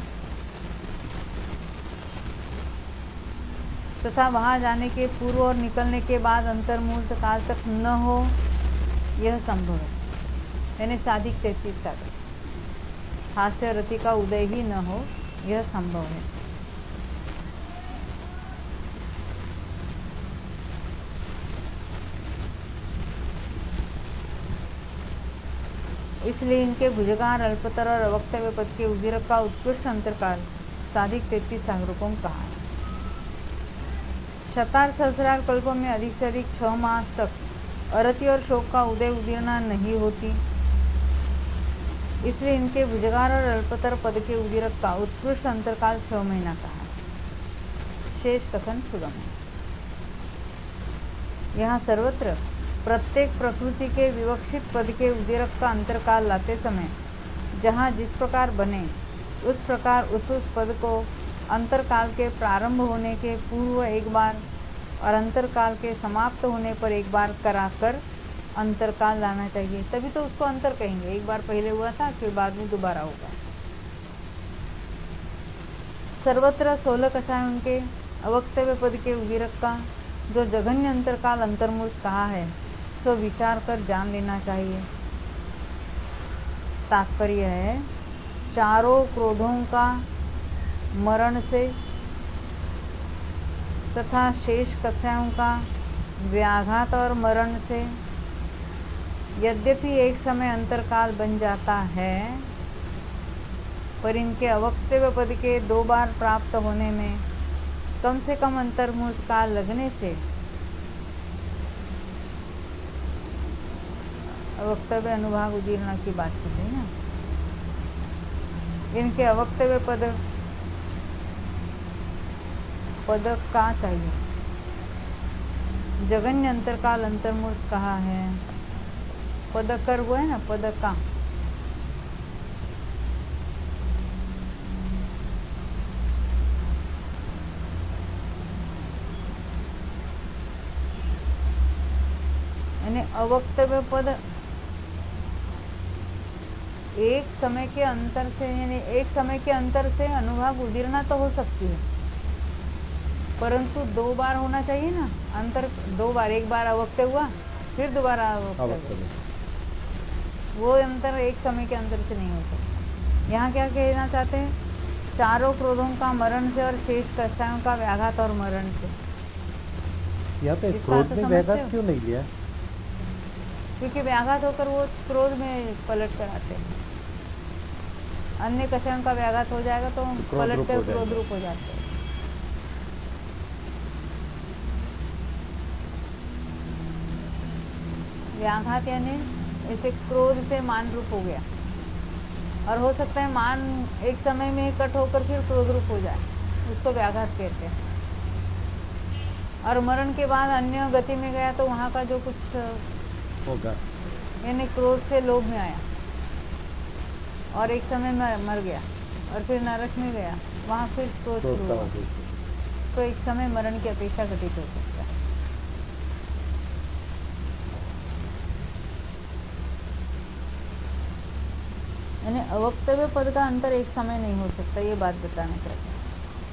[SPEAKER 1] तथा वहां जाने के पूर्व और निकलने के बाद अंतर्मुहूर्त काल तक न हो, यह संभव है। यानी साधिक तैतीस साधक हास्य और रति का उदय ही न हो, यह संभव है। इसलिए इनके भुजगार, अल्पतर और अवक्तव्य पद के उदीरक का उत्कृष्ट अंतरकाल साधिक तैतीस सागरों कहा है। शतार सहस्रार कल्पों में अधिक से अधिक छह मास तक अरति और शोक का उदय उदीर्णा नहीं होती, इसलिए इनके भुजगार और अल्पतर पद के उदीरक का उत्कृष्ट अंतरकाल छह महीना कहा है। शेष कथन सुगम है। यहाँ सर्वत्र प्रत्येक प्रकृति के विवक्षित पद के उदीरक का अंतरकाल लाते समय जहाँ जिस प्रकार बने उस प्रकार उस उस पद को अंतरकाल के प्रारंभ होने के पूर्व एक बार और अंतरकाल के समाप्त होने पर एक बार कराकर अंतरकाल लाना चाहिए। तभी तो उसको अंतर कहेंगे। एक बार पहले हुआ था, फिर बाद में दोबारा होगा। सर्वत्र सोलह कषाय उनके अवक्तव्य पद के उदीरक का जो जघन्य अंतरकाल अंतर्मुहूर्त कहा है, सो विचार कर जान लेना चाहिए। तात्पर्य है, चारों क्रोधों का मरण से तथा शेष कक्षाओं का व्याघात और मरण से यद्यपि एक समय अंतरकाल बन जाता है, पर इनके अवक्तव्य पद के दो बार प्राप्त होने में कम से कम अंतर्मुहूर्त काल लगने से अवक्तव्य अनुभाग उदीर्णा की बात चल रही है। इनके अवक्तव्य पद पद का चाहिए। जघन्य अंतरकाल अंतर्मुहूर्त कहा है। पदकर वो है ना, पद का यानी अवक्तव्य पद एक समय के अंतर से, यानी एक समय के अंतर से अनुभाग उदीर्णा तो हो सकती है, परंतु दो बार होना चाहिए ना अंतर। दो बार, एक बार अवक्तव्य हुआ फिर दोबारा अवक्तव्य, वो अंतर एक समय के अंतर से नहीं हो सकता। यहाँ क्या कहना चाहते हैं? चारों क्रोधों का मरण से और शेष कष्टाओं का व्याघात और मरण से।
[SPEAKER 2] यहाँ पे क्रोध में व्याघात क्यों नहीं लिया?
[SPEAKER 1] क्योंकि व्याघात होकर वो क्रोध में पलट कर आते हैं। अन्य कषायों का व्याघात हो जाएगा तो पलट कर क्रोध रूप हो जाते हैं। व्याघात यानी ऐसे क्रोध से मान रूप हो गया, और हो सकता है मान एक समय में कट होकर फिर क्रोध रूप हो जाए, उसको व्याघात कहते हैं। और मरण के बाद अन्य गति में गया तो वहां का जो कुछ
[SPEAKER 2] होगा,
[SPEAKER 1] यानी क्रोध से लोभ में आया और एक समय में मर गया और फिर नरक में गया, वहां फिर क्रोध शुरू हुआ, तो एक समय मरण की अपेक्षा घटित हो सकता है। यानी अवक्तव्य पद का अंतर एक समय नहीं हो सकता, ये बात बताना चाहते हैं।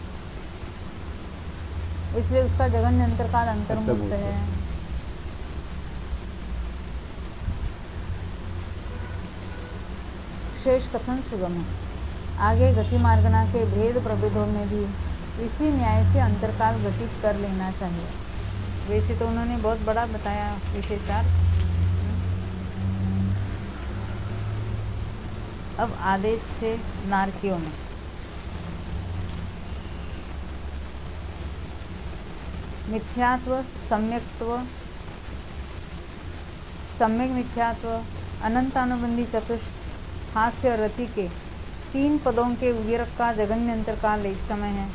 [SPEAKER 1] इसलिए उसका जघन्य अंतरकाल अंतर्मूर्त है। शेष कथन सुगम है। आगे गति मार्गना के भेद प्रभेदों में भी इसी न्याय से अंतरकाल घटित कर लेना चाहिए। वैसे तो उन्होंने बहुत बड़ा बताया विशेषार्थ। अब आदेश से नारकियों में मिथ्यात्व, सम्यक्त्व, सम्यक मिथ्यात्व, अनंतानुबंधी चतुष्ट हास्य रति के तीन पदों के उदीरक का जघन्य अंतरकाल एक समय है।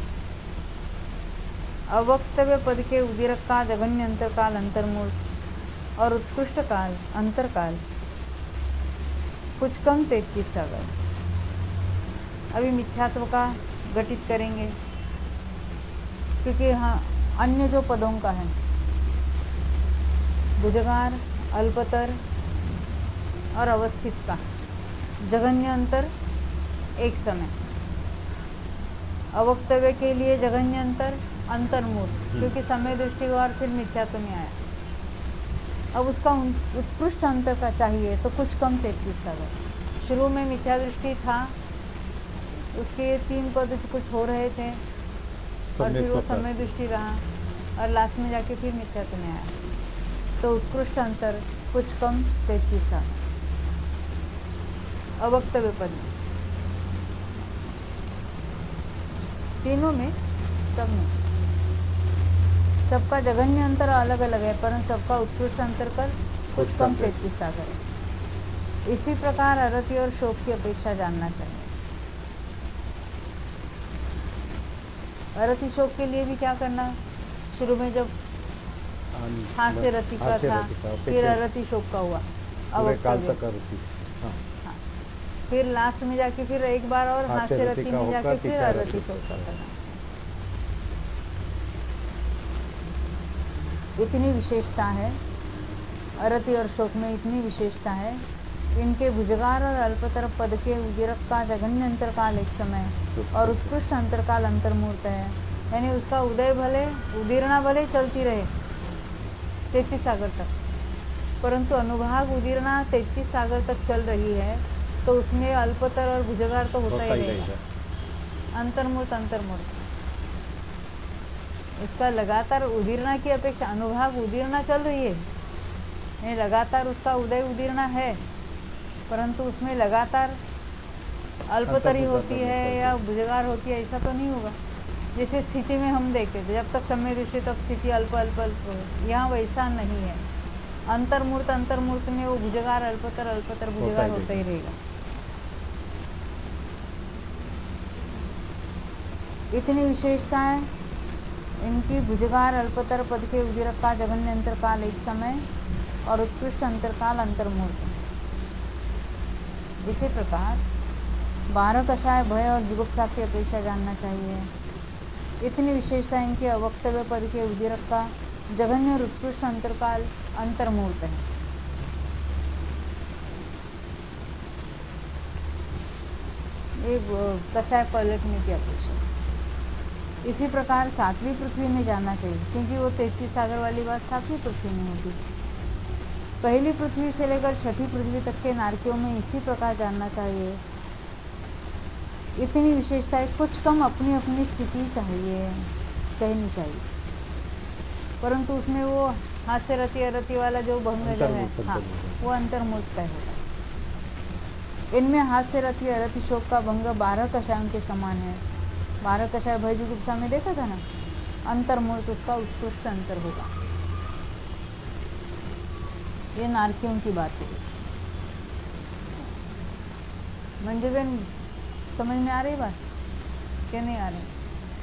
[SPEAKER 1] अवक्तव्य पद के उदीरक का जघन्य अंतरकाल अंतर्मूर्त और उत्कृष्ट काल अंतरकाल कुछ कम तैतीस सागर। अभी मिथ्यात्व का घटित करेंगे, क्योंकि हाँ अन्य जो पदों का है भुजगार, अल्पतर और अवस्थित का जघन्य अंतर एक समय। अवक्तव्य के लिए जघन्य अंतर अंतर्मूर्त, क्योंकि समय दृष्टि और फिर मिथ्यात्व में आया। अब उसका उत्कृष्ट अंतर का चाहिए तो कुछ कम तैतीस सागर। शुरू में मिथ्या दृष्टि था, उसके तीन पद कुछ हो रहे थे और फिर वो समय दृष्टि रहा और लास्ट में जाके फिर मिथ्यात्व में आया। तो उत्कृष्ट अंतर कुछ कम तैतीस सागर अवक्तव्य पद में, तीनों में, सब में सबका जघन्य अंतर अलग अलग है, परंतु सबका उत्कृष्ट अंतर कर कुछ कम तैतीस सागर है। इसी प्रकार अरति और शोक की अपेक्षा जानना चाहिए। अरति शोक के लिए भी क्या करना, शुरू में जब हास्य रति का था, फिर अरति शोक का हुआ अवक्तव्य, हाँ, फिर लास्ट में जाके फिर एक बार और हास्य रति में जाके फिर अरति शोक का करना। इतनी विशेषता है अरति और शोक में, इतनी विशेषता है। इनके भुजगार और अल्पतर पद के उदीरक का जघन्य अंतरकाल एक समय और उत्कृष्ट अंतरकाल अंतर्मूर्त है। यानी उसका उदय भले उदीर्णा भले चलती रहे तैतीस सागर तक, परंतु अनुभाग उदीर्णा तैतीस सागर तक चल रही है तो उसमें अल्पतर और भुजगार तो होता ही रहेगा। अंतर्मूर्त अंतर्मूर्त उसका लगातार उदीर्णा की अपेक्षा अनुभाग उदीर्णा चल रही है, लगातार उसका उदय उदीर्णा है, परंतु उसमें लगातार अल्पतरी होती है या भुजगार होती है, ऐसा तो नहीं होगा। जैसे स्थिति में हम देखते थे जब तक समय दृष्टि तब स्थिति अल्प अल्प अल्प हो, यहाँ वैसा नहीं है। अंतर्मूर्त अंतर्मूर्त में वो भुजगार अल्पतर अल्पतर भुजगार होता ही रहेगा। इतनी विशेषता है इनकी भुजगार अल्पतर पद के उदीरक का जघन्य अंतरकाल एक समय और उत्कृष्ट अंतरकाल अंतर्मूर्त। इसी प्रकार बारह कषाय भय और जुगुप्सा की अपेक्षा जानना चाहिए। इतनी विशेषता इनके अवक्तव्य पद के उदीरक का जघन्य और उत्कृष्ट अंतरकाल अंतर्मूर्त है। ये कषाय पलटने की अपेक्षा। इसी प्रकार सातवीं पृथ्वी में जानना चाहिए, क्योंकि वो तैतीस सागर वाली बात सातवीं पृथ्वी में होगी। पहली पृथ्वी से लेकर छठी पृथ्वी तक के नारकियों में इसी प्रकार जानना चाहिए। इतनी विशेषताएं कुछ कम अपनी अपनी स्थिति चाहिए, कहनी चाहिए, परंतु उसमें वो हास्य रति अरति वाला जो भंग जो है, हाँ, वो अंतर्मूर्त का होगा। इनमें हास्य रति अरति शोक का भंग बारह कषायों के समान है। बारह कषाय भय जुगुप्सा में देखा था ना, अंतर्मूर्त उसका उत्कृष्ट अंतर होगा। ये नारकियों की बात है। मंजू बहन समझ में आ रही बात क्या नहीं आ रही?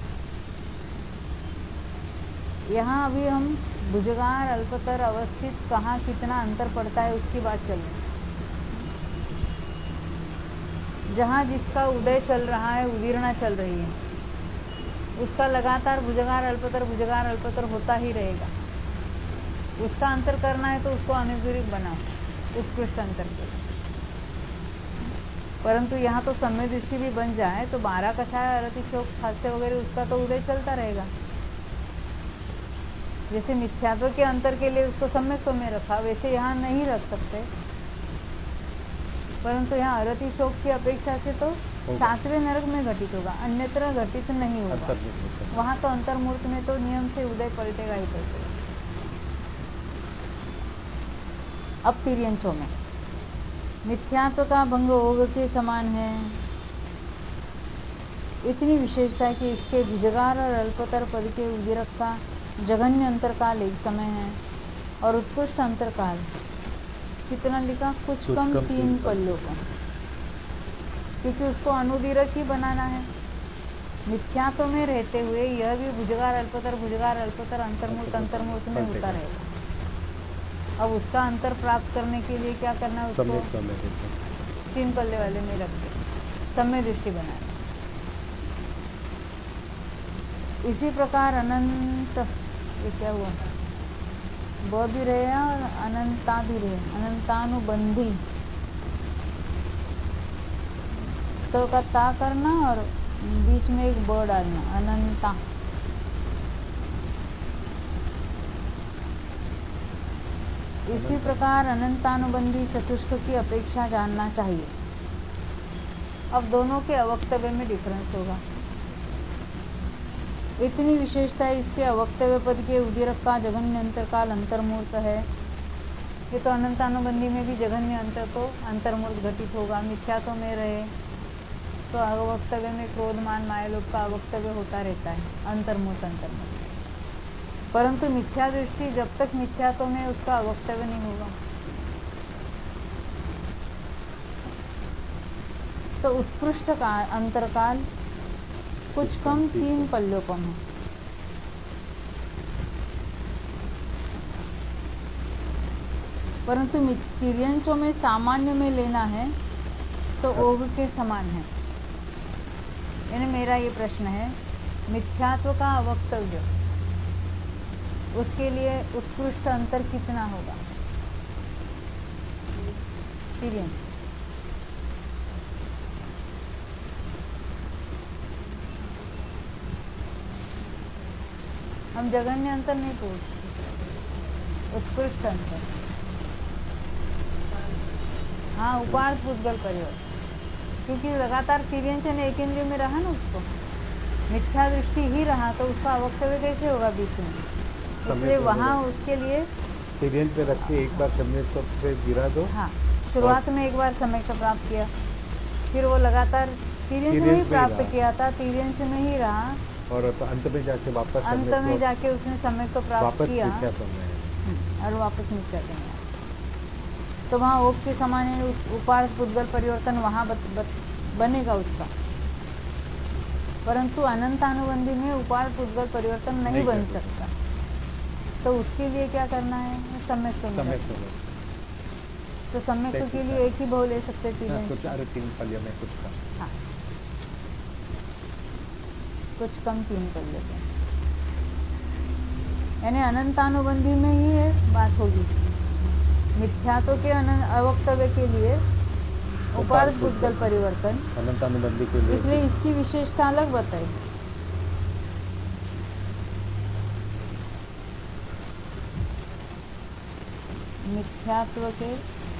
[SPEAKER 1] यहाँ अभी हम भुजगार अल्पतर अवस्थित कहाँ कितना अंतर पड़ता है उसकी बात चल रही है। जहाँ जिसका उदय चल रहा है, उदीर्णा चल रही है, उसका लगातार भुजगार अल्पतर भुजगार अल्पतर होता ही रहेगा। उसका अंतर करना है तो उसको अनुग्रहिक बनाओ, उत्कृष्ट अंतर करो। परंतु यहाँ तो सम्यक दृष्टि भी बन जाए तो बारह कषाय अरति शोक हास्य वगैरह उसका तो उदय चलता रहेगा। जैसे मिथ्यात्व के अंतर के लिए उसको सम्यक में रखा, वैसे यहाँ नहीं रख सकते। परंतु यहाँ अरति शोक की अपेक्षा से तो सातवें नरक में घटित होगा, अन्यत्र घटित नहीं होगा। वहां तो अंतर्मूर्त में तो नियम से उदय पलटेगा ही पलटेगा। अब तिर्यंचों में मिथ्यात्व का भंग ओग के समान है। इतनी विशेषता है कि इसके भुजगार और अल्पतर पद के उदीरक का जघन्य अंतरकाल एक समय है और उत्कृष्ट अंतरकाल कितना लिखा, कुछ कम तीन पल्लों का, क्योंकि उसको अनुदीरक ही बनाना है। मिथ्यात्व में रहते हुए यह भी भुजगार अल्पतर भुजगार अल्पतर अंतर्मूर्त अंतर्मूर्त में होता रहेगा। अब उसका अंतर प्राप्त करने के लिए क्या करना है, उसको तीन पल्ले वाले में रख के सम्यक दृष्टि बनाना। इसी प्रकार अनंत, ये क्या हुआ, ब भी रहे और अनंता भी रहे, अनंतानुबंधी तो का ता करना और बीच में एक ब डालना, अनंता। इसी प्रकार अनंतानुबंधी चतुष्क की अपेक्षा जानना चाहिए। अब दोनों के अवक्तव्य में डिफरेंस होगा। इतनी विशेषता इसके अवक्तव्य पद के उदीरक का जघन्य अंतरकाल अंतर्मूर्त है। ये तो अनंतानुबंधी में भी जघन्य अंतर तो अंतर्मूर्त घटित होगा। मिथ्यात्व में रहे तो अवक्तव्य में क्रोधमान मायालोभ का अवक्तव्य होता रहता है, अंतर्मूर्त अंतर्मूर्त। परंतु मिथ्या दृष्टि जब तक मिथ्यात्व में उसका अवक्तव्य नहीं होगा तो उत्कृष्ट अंतरकाल कुछ कम तीन पल्लों कम है। परंतु तिर्यंचों में सामान्य में लेना है तो ओग के समान है। यानी मेरा ये प्रश्न है, मिथ्यात्व का अवक्तव्य उसके लिए उत्कृष्ट अंतर कितना होगा तिर्यंच? हम जघन्य अंतर नहीं पूछते, उत्कृष्ट अंतर। हाँ, उपार्थ पुद्गल परिवर्तन, क्योंकि लगातार तिर्यंच ने एक इंद्रिय में रहा ना, उसको मिथ्या दृष्टि ही रहा तो उसका अवक्तव्य कैसे होगा बीच में? इसलिए वहाँ उसके लिए
[SPEAKER 2] तिर्यंच पे रख के एक बार सम्यक पे गिरा दो।
[SPEAKER 1] हाँ, शुरुआत में एक बार सम्यक का प्राप्त किया, फिर वो लगातार तिर्यंच में ही प्राप्त किया था, तिर्यंच में ही रहा
[SPEAKER 2] और अंत में जाके वापस
[SPEAKER 1] अंत में जाके उसने सम्यक को प्राप्त किया और वापस मिथ्यात्व में। तो वहाँ ओग के समान उपार्थ पुद्गल परिवर्तन वहाँ बनेगा उसका। परंतु अनंतानुबंधी में उपार्थ पुद्गल परिवर्तन नहीं, नहीं बन सकता। तो उसके लिए क्या करना है, सम्यक तो सम्यक के लिए एक ही बहु ले सकते तीन
[SPEAKER 2] तीन पल्ले में कुछ कम।
[SPEAKER 1] हाँ, कुछ कम तीन पल्ले में, यानी अनंतानुबंधी में ही है बात होगी। मिथ्यात्व के अवक्तव्य के लिए उपार्थ पुद्गल परिवर्तन
[SPEAKER 2] अनंतानुबंधी के लिए,
[SPEAKER 1] इसलिए इसकी विशेषता अलग बताई। मिथ्यात्व के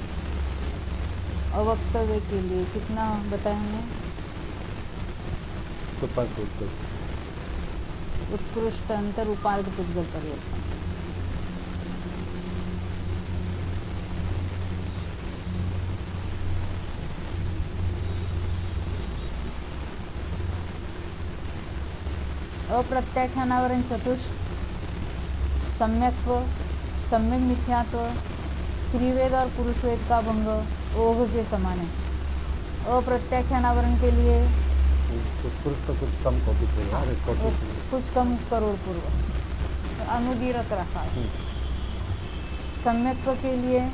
[SPEAKER 1] अवक्तव्य के लिए कितना बताया हमने? उत्कृष्ट अंतर उपार्थ पुद्गल परिवर्तन। अप्रत्याख्यानावरण चतुष्ट, सम्यक्त्व, सम्यक मिथ्यात्व, स्त्रीवेद और पुरुषवेद का भंग ओघ के समान है। अप्रत्याख्यानावरण के लिए
[SPEAKER 2] उत्कृष्ट कुछ कम कॉपी
[SPEAKER 1] कुछ कम करोड़ पूर्व अनुदीरक रखा। सम्यक्त्व के लिए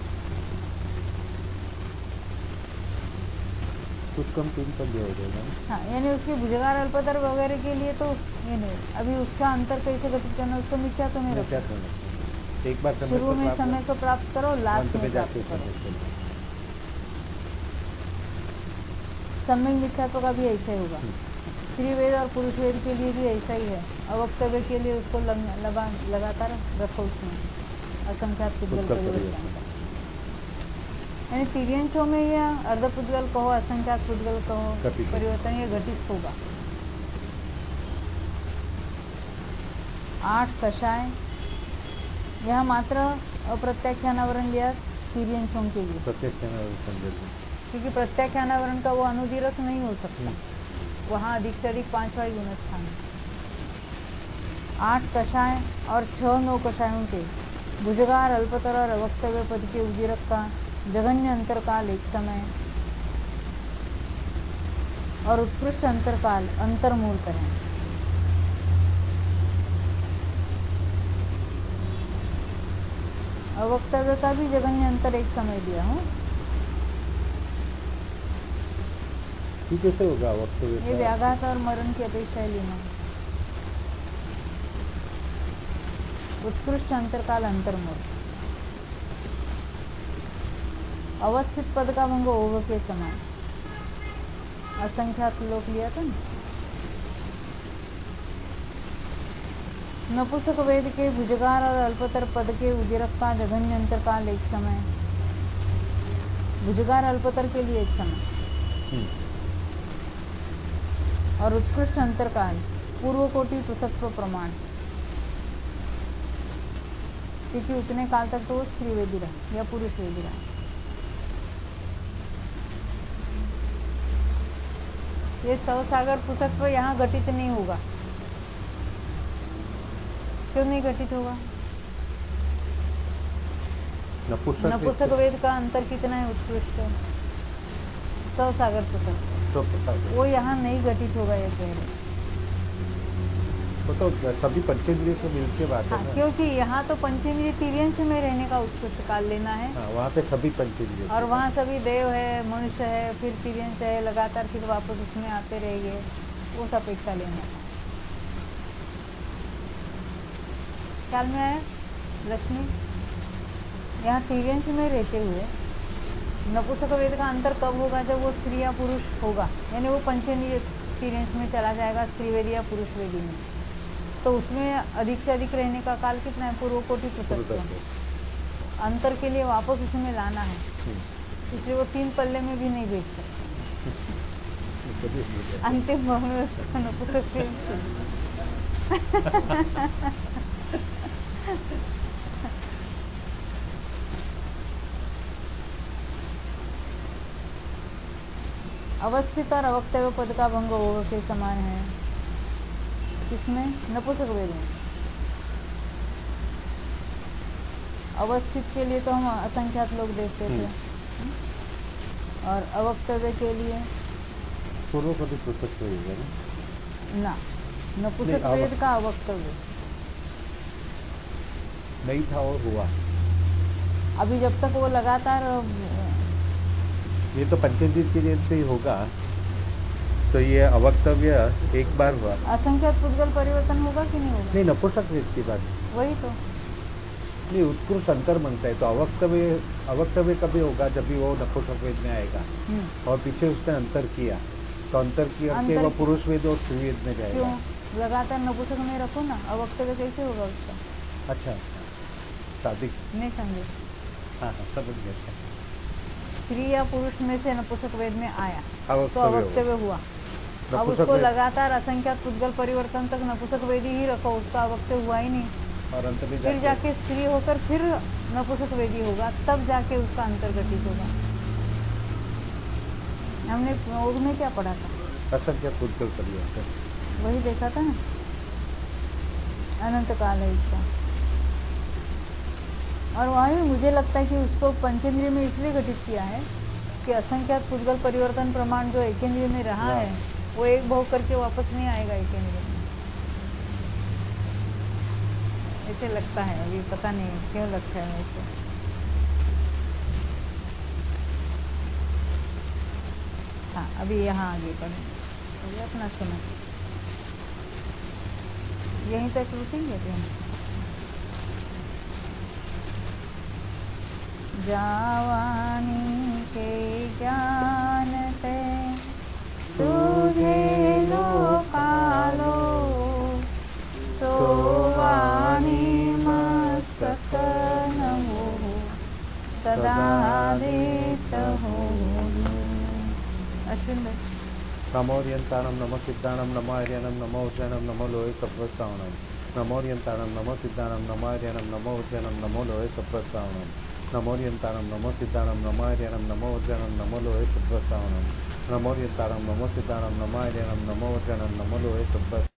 [SPEAKER 2] कुछ कम तीन पल्ले हो जाएगा।
[SPEAKER 1] हाँ, यानी उसके भुजगार अल्पतर वगैरह के लिए तो ये नहीं, अभी उसका अंतर कैसे घटित करना, उसको मिथ्यात्व में रखो।
[SPEAKER 2] एक बार
[SPEAKER 1] शुरू में समय को प्राप्त करो, लास्ट में जाके करो। सम्यक मिथ्यात्व का भी ऐसा ही होगा। स्त्री वेद और पुरुष वेद के लिए भी ऐसा ही है। अवक्तव्य के लिए उसको लगा लगातार रखो उसमें असंख्यात पुद्गल परिवर्तन, यानी तिर्यंशों में या अर्धपुद्गल कहो, असंख्यात पुद्गल कहो, परिवर्तन ये घटित होगा। आठ कषाय, यहाँ मात्र अप्रत्याख्यानावरण लिया तिर्यंशों के लिए, क्योंकि प्रत्याख्यानावरण का वो अनुदीरक नहीं हो सकता, वहाँ अधिक से अधिक पांचवा गुण स्थान। आठ कषाय और छह नौ कषायों के भुजगार, अल्पतर और अवक्तव्य पद के उदीरक का जघन्य अंतरकाल एक समय और उत्कृष्ट अंतरकाल अंतर्मूर्त है। अवक्तव्य का भी जघन्य अंतर एक समय दिया हूँ।
[SPEAKER 2] ये कैसे होगा अवक्तव्य?
[SPEAKER 1] ये व्याघात और मरण की अपेक्षा लेना। उत्कृष्ट अंतरकाल अंतर्मूर्त, अवस्थित पद का भंग ओव के समान, असंख्यात लोक लिया था ना। नपुंसक वेद के भुजगार और अल्पतर पद के उदीरक का जघन्य अंतरकाल एक समय, भुजगार अल्पतर के लिए एक समय और उत्कृष्ट अंतरकाल पूर्व कोटि पृथक्त्व प्रमाण, क्योंकि उतने काल तक तो वो स्त्री वेदी रहा या पुरुष वेदी रहा। ये सौसागर पृथक्त्व यहाँ घटित नहीं होगा। क्यों नहीं घटित होगा? नपुंसक वेद का अंतर कितना है? उत्कृष्ट सौसागर पृथक्त्व, वो यहाँ नहीं घटित होगा। ये कह रहे
[SPEAKER 2] तो सभी पंचेंद्रिय से मिलके बात है ना,
[SPEAKER 1] क्योंकि यहाँ तो पंचेंद्रिय तिर्यंश में रहने का उत्कृष्ट काल लेना है।
[SPEAKER 2] हाँ, वहाँ पे सभी पंचेंद्रिय
[SPEAKER 1] और वहाँ सभी देव है, मनुष्य है, फिर तिर्यंश है, लगातार फिर वापस उसमें आते रहेंगे, उस अपेक्षा लेना है। ख्याल में आया लक्ष्मी? यहाँ तिर्यंश में रहते हुए नपुंसक वेद का अंतर कब होगा? जब वो स्त्री या पुरुष होगा, यानी वो पंचेंद्रिय तिर्यंश में चला जाएगा, स्त्री वेदी या पुरुष वेदी में। तो उसमें अधिक से अधिक रहने का काल कितना है? पूर्व कोटि पृथक्त्व। अंतर के लिए वापस उसमें लाना है, इसलिए वो तीन पल्ले में भी नहीं भेज सकते। अंतिम भाव में उसका नपुंसक अवस्थित और अवक्तव्य पद का भंग ओव के समान है। किसमें? नपुंसक वेद में। अवस्थित के लिए तो हम असंख्यात लोग देखते थे, और अवक्तव्य के लिए
[SPEAKER 2] पूर्व कोटि पृथक्त्व
[SPEAKER 1] ना, नपुंसक वेद का अवक्तव्य
[SPEAKER 2] नहीं था और हुआ।
[SPEAKER 1] अभी जब तक वो लगातार,
[SPEAKER 2] ये तो पंचेंद्रिय तिर्यंश से ही होगा, तो ये अवक्तव्य एक बार हुआ।
[SPEAKER 1] असंख्यात पुद्गल परिवर्तन होगा कि नहीं होगा?
[SPEAKER 2] नहीं, नपुंसक वेद की बात
[SPEAKER 1] वही तो
[SPEAKER 2] नहीं, उत्कृष्ट अंतर मांगता है, तो अवक्तव्य अवक्तव्य कभी होगा? जब भी वो नपुंसक वेद में आएगा और पीछे उसने अंतर किया, तो अंतर किया कि वो पुरुष वेद और स्त्री वेद में जाएगा।
[SPEAKER 1] क्यों लगातार नपुंसक में रखो ना, अवक्तव्य कैसे होगा उसका?
[SPEAKER 2] अच्छा, शादी
[SPEAKER 1] नहीं समझे?
[SPEAKER 2] हाँ हाँ, समझ गया।
[SPEAKER 1] स्त्री या पुरुष में से नपुंसक वेद में आया
[SPEAKER 2] तो
[SPEAKER 1] अवक्तव्य हुआ। अब उसको लगातार असंख्यात पुद्गल परिवर्तन तक नपुंसक वेदी ही रखो, उसका अवक्तव्य हुआ ही नहीं,
[SPEAKER 2] और अंत में
[SPEAKER 1] फिर जाके स्त्री होकर फिर नपुंसक वेदी होगा, तब जाके उसका अंतर घटित होगा। हमने योग में क्या पढ़ा था?
[SPEAKER 2] असंख्यात पुद्गल परिवर्तन,
[SPEAKER 1] वही देखा था ना, अनंत काल है इसका। और वहाँ भी मुझे लगता है कि उसको पंचेंद्रिय में इसलिए घटित किया है कि असंख्यात पुद्गल परिवर्तन प्रमाण जो एकेंद्रिय में रहा है, वो एक भाव करके वापस नहीं आएगा एकेंद्रिय में, ऐसे लगता है। अभी पता नहीं क्यों लगता है ऐसे। हाँ, अभी यहाँ आगे पढ़ें, अपना सुना, यहीं तक रुकेंगे। जावानी के जानते सदा देत होऊ. अश्विन भाई.
[SPEAKER 2] नमोरियंताणम नमो सिद्धाणम नमो आर्यनम नमो उज्जैनम नमो लोहे सप्रस्तावनम. नमोरियंताणम नमो सिद्धाणम नमो आर्यनम नमो उज्जैनम नमो लोहे सप्रस्तावनम. नमोरियंताणम नमो सिद्धाणम नमो आर्यनम नमो उज्जैनम नमो लोहे सप्रस्तावनम. नमोरियंताणम नमो सिद्धाणम नमो आर्यनम नमो उज्जैनम नमो लोहे सप्रस्तावनम.